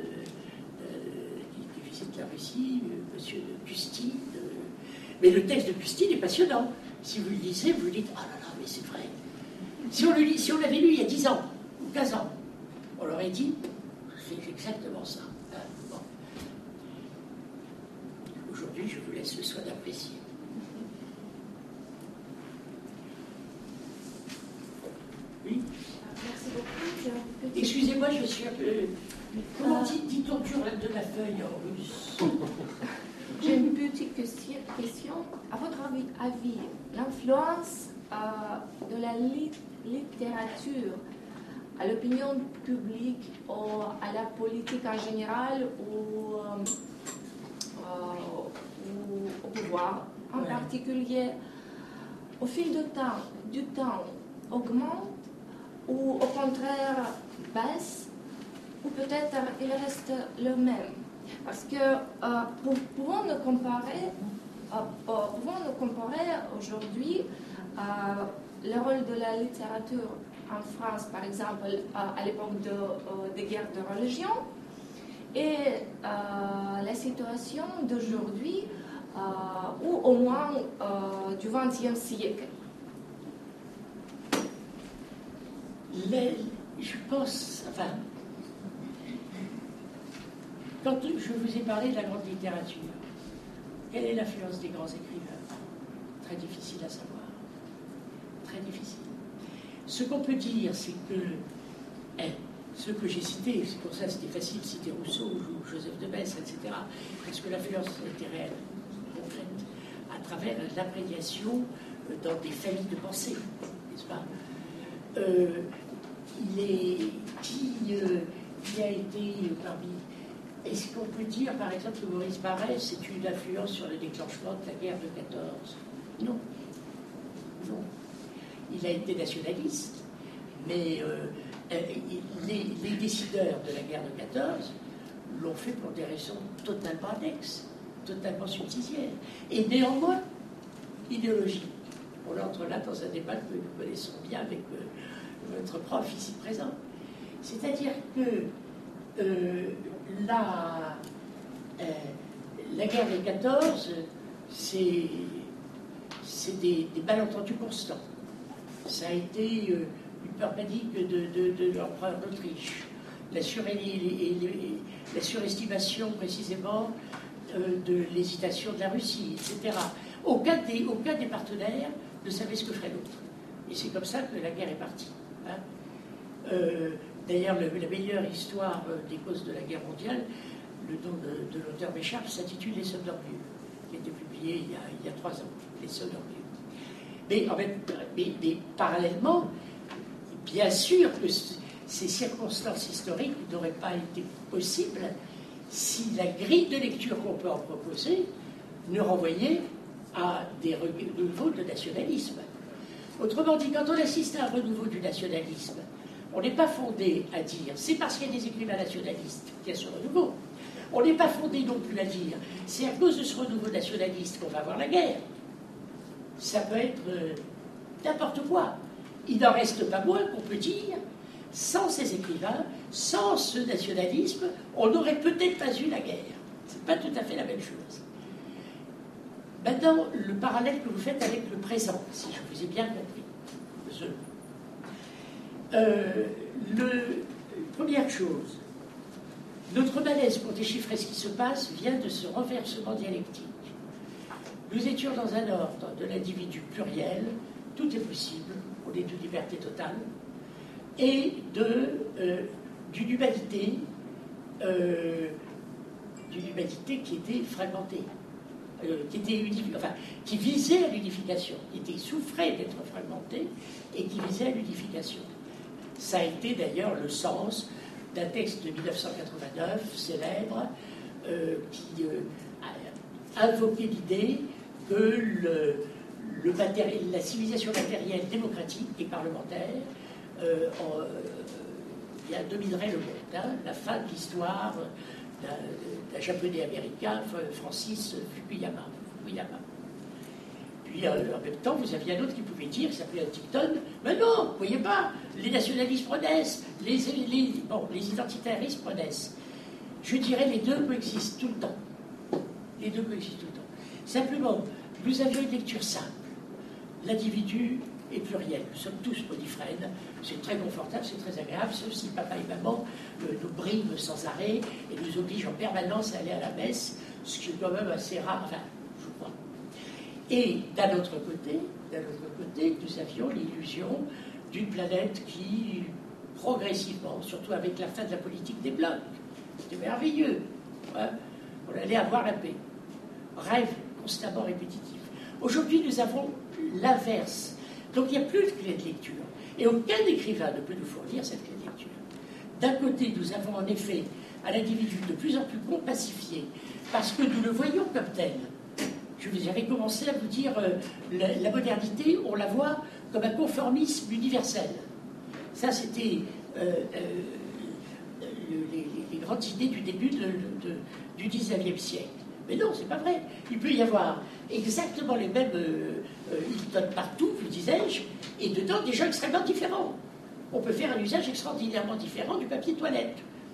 la Russie, monsieur Custine. Mais le texte de Custine est passionnant. Si vous le lisez, vous vous dites « Ah là là, mais c'est vrai ». Si on l'avait lu il y a 10 ans, ou 15 ans, on l'aurait dit « C'est exactement ça ». Bon. Aujourd'hui, je vous laisse le soin d'apprécier. Oui. Merci beaucoup. Excusez-moi, je suis un peu... Comment dit-on de la feuille en russe? J'ai une petite question. À votre avis, l'influence de la littérature à l'opinion publique, ou à la politique en général, ou au pouvoir en particulier, au fil du temps, augmente ou au contraire baisse, ou peut-être il reste le même. Parce que pouvons-nous comparer aujourd'hui le rôle de la littérature en France, par exemple, à l'époque des guerres de religion, et la situation d'aujourd'hui, ou au moins du XXe siècle. Je pense, enfin, quand je vous ai parlé de la grande littérature, quelle est l'influence des grands écrivains? Très difficile à savoir. Très difficile. Ce qu'on peut dire, c'est que ceux que j'ai cités, c'est pour ça que c'était facile de citer Rousseau ou Joseph de Besse, etc., parce que l'influence était réelle, concrète, à travers l'imprégnation dans des familles de pensée, n'est-ce pas? Qui a été parmi... Est-ce qu'on peut dire, par exemple, que Maurice Barrès c'est une influence sur le déclenchement de la guerre de 14? Non. Non. Il a été nationaliste, mais les décideurs de la guerre de 14 l'ont fait pour des raisons totalement annexes, totalement subsidiaires. Et néanmoins, idéologie. On entre là dans un débat que nous connaissons bien avec votre prof ici présent. C'est-à-dire que la guerre de 14, c'est des malentendus constants. Ça a été une peur panique de l'empereur d'Autriche, la surestimation précisément de l'hésitation de la Russie, etc. Aucun des partenaires ne savait ce que ferait l'autre. Et c'est comme ça que la guerre est partie. Hein. D'ailleurs, la meilleure histoire des causes de la guerre mondiale, le nom de l'auteur m'échappe, s'intitule Les Sommes d'Orgueil, qui a été publié il y a 3 ans, Les Sommes d'Orgueil. Mais parallèlement, bien sûr que ces circonstances historiques n'auraient pas été possibles si la grille de lecture qu'on peut en proposer ne renvoyait à des renouveaux de nationalisme. Autrement dit, quand on assiste à un renouveau du nationalisme, on n'est pas fondé à dire c'est parce qu'il y a des écrivains nationalistes qu'il y a ce renouveau. On n'est pas fondé non plus à dire c'est à cause de ce renouveau nationaliste qu'on va avoir la guerre. Ça peut être n'importe quoi. Il n'en reste pas moins qu'on peut dire sans ces écrivains, sans ce nationalisme, on n'aurait peut-être pas eu la guerre. C'est pas tout à fait la même chose. Maintenant, le parallèle que vous faites avec le présent, si je vous ai bien compris. Première chose, notre malaise pour déchiffrer ce qui se passe vient de ce renversement dialectique. Nous étions dans un ordre de l'individu pluriel, tout est possible, on est de liberté totale, et d'une humanité qui était fragmentée, qui visait à l'unification, qui souffrait d'être fragmentée et qui visait à l'unification. Ça a été d'ailleurs le sens d'un texte de 1989 célèbre qui a invoqué l'idée que la civilisation matérielle démocratique et parlementaire dominerait le monde. Hein, la fin de l'histoire d'un japonais américain, Francis Fukuyama. Puis en même temps, vous aviez un autre qui pouvait dire, qui s'appelait Huntington, mais non, vous ne voyez pas, les nationalistes renaissent, les identitaristes renaissent. Je dirais les deux coexistent tout le temps. Les deux coexistent tout le temps. Simplement, nous avions une lecture simple. L'individu est pluriel. Nous sommes tous poliphrènes. C'est très confortable, c'est très agréable, sauf si papa et maman nous briment sans arrêt et nous obligent en permanence à aller à la messe, ce qui est quand même assez rare, enfin, je crois. Et d'un autre côté, nous avions l'illusion d'une planète qui, progressivement, surtout avec la fin de la politique des blocs, c'était merveilleux, hein, on allait avoir la paix. Rêve constamment répétitif. Aujourd'hui, nous avons l'inverse. Donc, il n'y a plus de clé de lecture. Et aucun écrivain ne peut nous fournir cette clé de lecture. D'un côté, nous avons en effet un individu de plus en plus compacifié, parce que nous le voyons comme tel. J'avais commencé à vous dire, la modernité, on la voit comme un conformisme universel. Ça, c'était les grandes idées du début du XIXe siècle. Mais non, c'est pas vrai. Il peut y avoir exactement les mêmes Hilton partout, vous disais-je, et dedans des gens extrêmement différents. On peut faire un usage extraordinairement différent du papier toilette.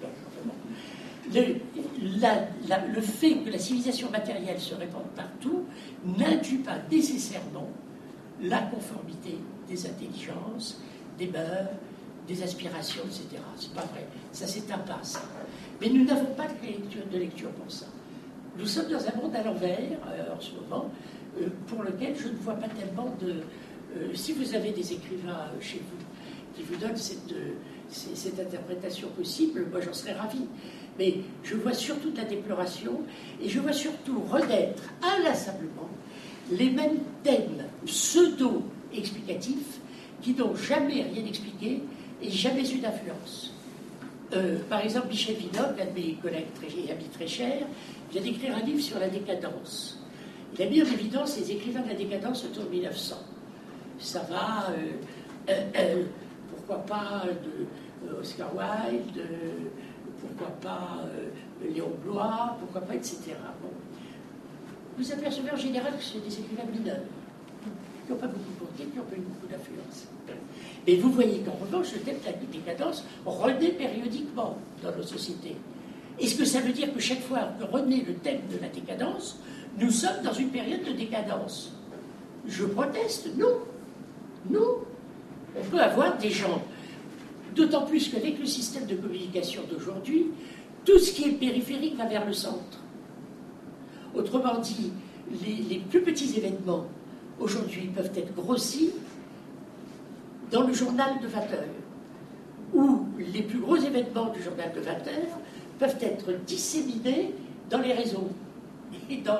Le fait que la civilisation matérielle se répande partout n'induit pas nécessairement la conformité des intelligences, des mœurs, des aspirations, etc. C'est pas vrai. Ça, c'est un pas, ça. Mais nous n'avons pas de lecture pour ça. Nous sommes dans un monde à l'envers, en ce moment, pour lequel je ne vois pas tellement de... si vous avez des écrivains chez vous qui vous donnent cette interprétation possible, moi j'en serais ravi. Mais je vois surtout de la déploration, et je vois surtout renaître inlassablement les mêmes thèmes pseudo-explicatifs qui n'ont jamais rien expliqué et jamais eu d'influence. Par exemple, Michel Vinocq, un de mes collègues et amis très chers, vient d'écrire un livre sur la décadence. Il a mis en évidence les écrivains de la décadence autour de 1900. Ça va, pourquoi pas Oscar Wilde, pourquoi pas Léon Blois, pourquoi pas, etc. Bon. Vous apercevez en général que c'est des écrivains mineurs, qui n'ont pas beaucoup porté, qui n'ont pas eu beaucoup d'influence. Et vous voyez qu'en revanche, le thème de la décadence renaît périodiquement dans nos sociétés. Est-ce que ça veut dire que chaque fois que renaît le thème de la décadence, nous sommes dans une période de décadence? Je proteste, non. Non. On peut avoir des gens, d'autant plus qu'avec le système de communication d'aujourd'hui, tout ce qui est périphérique va vers le centre. Autrement dit, les plus petits événements, aujourd'hui, peuvent être grossis dans le journal de 20 heures, ou les plus gros événements du journal de 20 heures peuvent être disséminés dans les réseaux et dans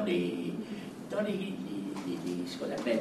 ce qu'on appelle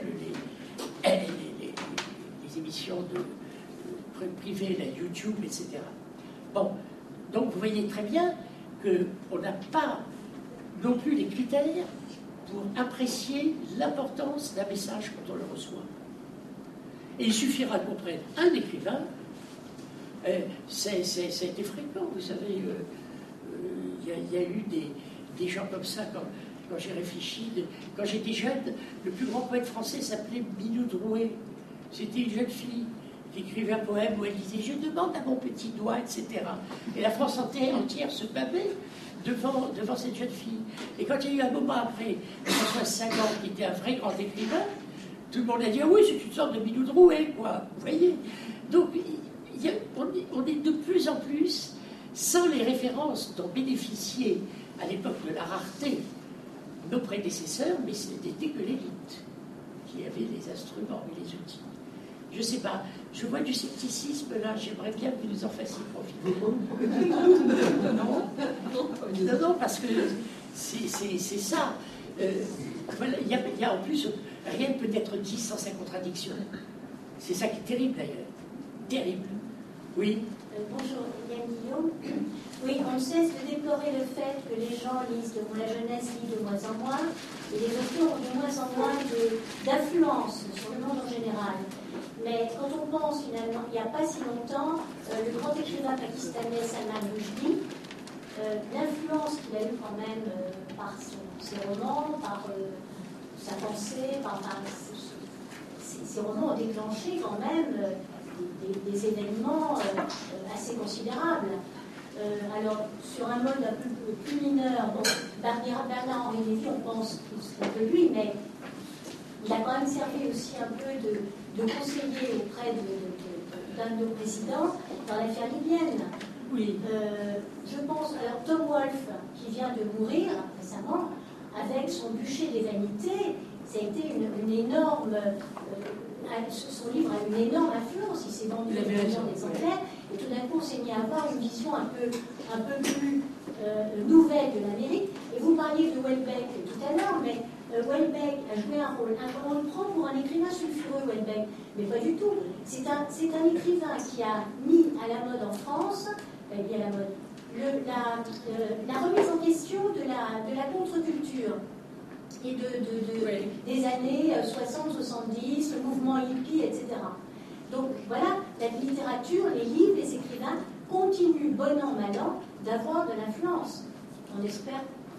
les émissions privées, la YouTube, etc. Bon, donc vous voyez très bien qu'on n'a pas non plus les critères pour apprécier l'importance d'un message quand on le reçoit. Et il suffira qu'on prenne un écrivain, ça a été fréquent, vous savez, il y a eu des gens comme ça quand j'ai réfléchi. Quand j'étais jeune, le plus grand poète français s'appelait Minou Drouet. C'était une jeune fille qui écrivait un poème où elle disait « Je demande à mon petit doigt », etc. Et la France entière se bavait devant cette jeune fille. Et quand il y a eu un moment après, François Sagan, qui était un vrai grand écrivain, tout le monde a dit « Ah oui, c'est une sorte de Minou Drouet, quoi ». Vous voyez. Donc, on est de plus en plus, sans les références dont bénéficiaient à l'époque de la rareté nos prédécesseurs, mais ce n'était que l'élite qui avait les instruments et les outils. Je ne sais pas, je vois du scepticisme là, j'aimerais bien que vous nous en fassiez profiter. Non, parce que c'est ça. Voilà, il y a en plus, rien ne peut être dit sans sa contradiction. C'est ça qui est terrible d'ailleurs. Terrible. Oui. Bonjour, Yann Guillaume. Oui, on ne cesse de déplorer le fait que les gens lisent, la jeunesse lit de moins en moins, et les auteurs ont de moins en moins d'influence sur le monde en général. Mais quand on pense finalement, il n'y a pas si longtemps, le grand écrivain pakistanais Salman Rushdie, l'influence qu'il a eue quand même par ses romans, par sa pensée, par ses romans ont déclenché quand même des événements assez considérables. Alors, sur un mode un peu plus mineur, bon, Bernard-Henri Lévy, on pense un peu lui, mais il a quand même servi aussi un peu de conseiller auprès d'un de nos présidents dans l'affaire libyenne. Oui. Je pense, alors Tom Wolfe, qui vient de mourir récemment, avec son bûcher des vanités, ça a été une énorme... son livre a une énorme influence, il s'est vendu des millions d'exemplaires, et tout d'un coup on s'est mis à avoir une vision un peu plus nouvelle de l'Amérique. Et vous parliez de Houellebecq tout à l'heure, mais Houellebecq a joué un rôle. On le prend pour un écrivain sulfureux, Houellebecq, mais pas du tout. C'est un écrivain qui a mis à la mode en France, mis à la mode, la remise en question de la contre-culture. Et des années 60-70, le mouvement hippie, etc. Donc voilà, la littérature, les livres, les écrivains continuent, bon an, mal an, d'avoir de l'influence. On espère, enfin,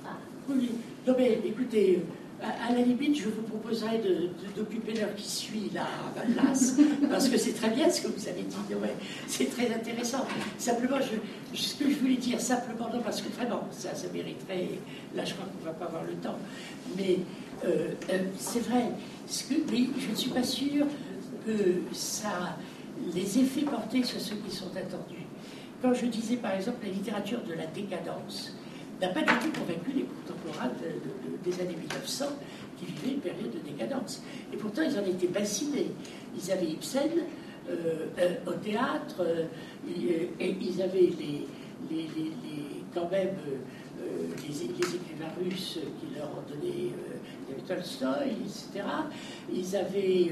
Oui, non mais écoutez, à la limite, je vous proposerais d'occuper l'heure qui suit là, à Vallas, parce que c'est très bien ce que vous avez dit, ouais, c'est très intéressant. Simplement, ce que je voulais dire, simplement, non, parce que vraiment, ça mériterait, là je crois qu'on ne va pas avoir le temps, mais c'est vrai, oui, je ne suis pas sûre que les effets portés sur ceux qui sont attendus. Quand je disais par exemple la littérature de la décadence, n'a pas du tout convaincu les contemporains des années 1900 qui vivaient une période de décadence. Et pourtant, ils en étaient bassinés. Ils avaient Ibsen au théâtre, et ils avaient quand même les écrivains russes qui leur ont donné, il y avait Tolstoï, etc. Ils avaient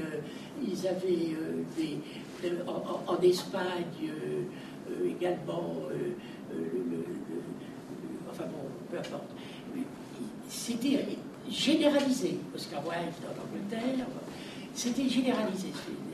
en Espagne également enfin bon, peu importe. C'était généralisé. Oscar Wilde en Angleterre, c'était généralisé.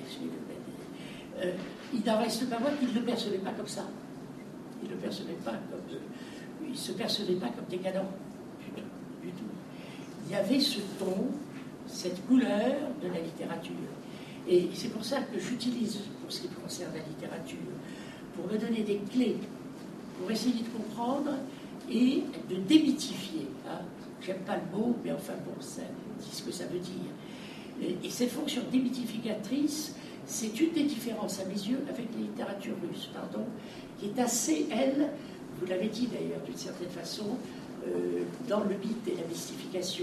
Il n'en reste pas moins qu'il ne le percevait pas comme ça. Il ne le percevait pas comme... il ne se percevait pas comme décadent. Du tout. Il y avait ce ton, cette couleur de la littérature. Et c'est pour ça que j'utilise, pour ce qui concerne la littérature, pour me donner des clés, pour essayer de comprendre et de démythifier. Hein. J'aime pas le mot, mais enfin bon, c'est ce que ça veut dire. Et cette fonction démythificatrice, c'est une des différences à mes yeux avec la littérature russe, pardon, qui est assez, elle, vous l'avez dit d'ailleurs d'une certaine façon, dans le mythe et la mystification.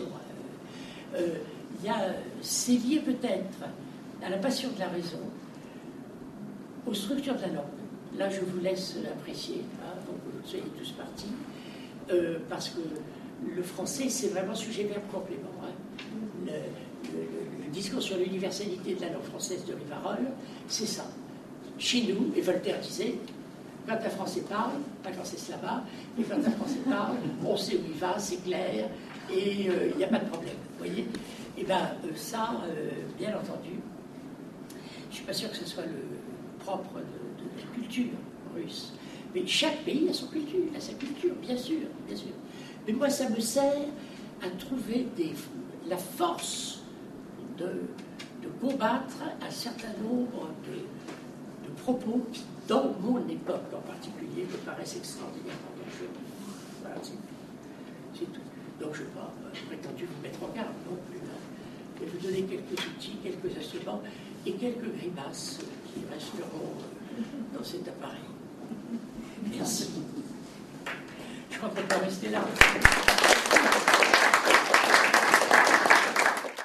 C'est lié peut-être à la passion de la raison, aux structures de la langue. Là, je vous laisse l'apprécier, hein, donc vous soyez tous partis, parce que le français, c'est vraiment sujet-verbe complément. Hein. Le discours sur l'universalité de la langue française de Rivarol, c'est ça. Chez nous, et Voltaire disait, quand un Français parle, pas quand c'est là-bas, mais quand un Français parle, on sait où il va, c'est clair, et il n'y a pas de problème. Vous voyez? Et bien, ça, bien entendu, je ne suis pas sûr que ce soit le propre de la culture russe. Mais chaque pays a son culture, a sa culture, bien sûr, bien sûr. Mais moi, ça me sert à trouver la force de combattre un certain nombre de propos qui, dans mon époque en particulier, me paraissent extraordinairement dangereux. Voilà, c'est tout. Donc je n'ai pas prétendu vous mettre en garde non plus. Hein. Et vous donner quelques outils, quelques instruments et quelques grimaces qui resteront dans cet appareil. Merci. Je crois qu'on peut rester là.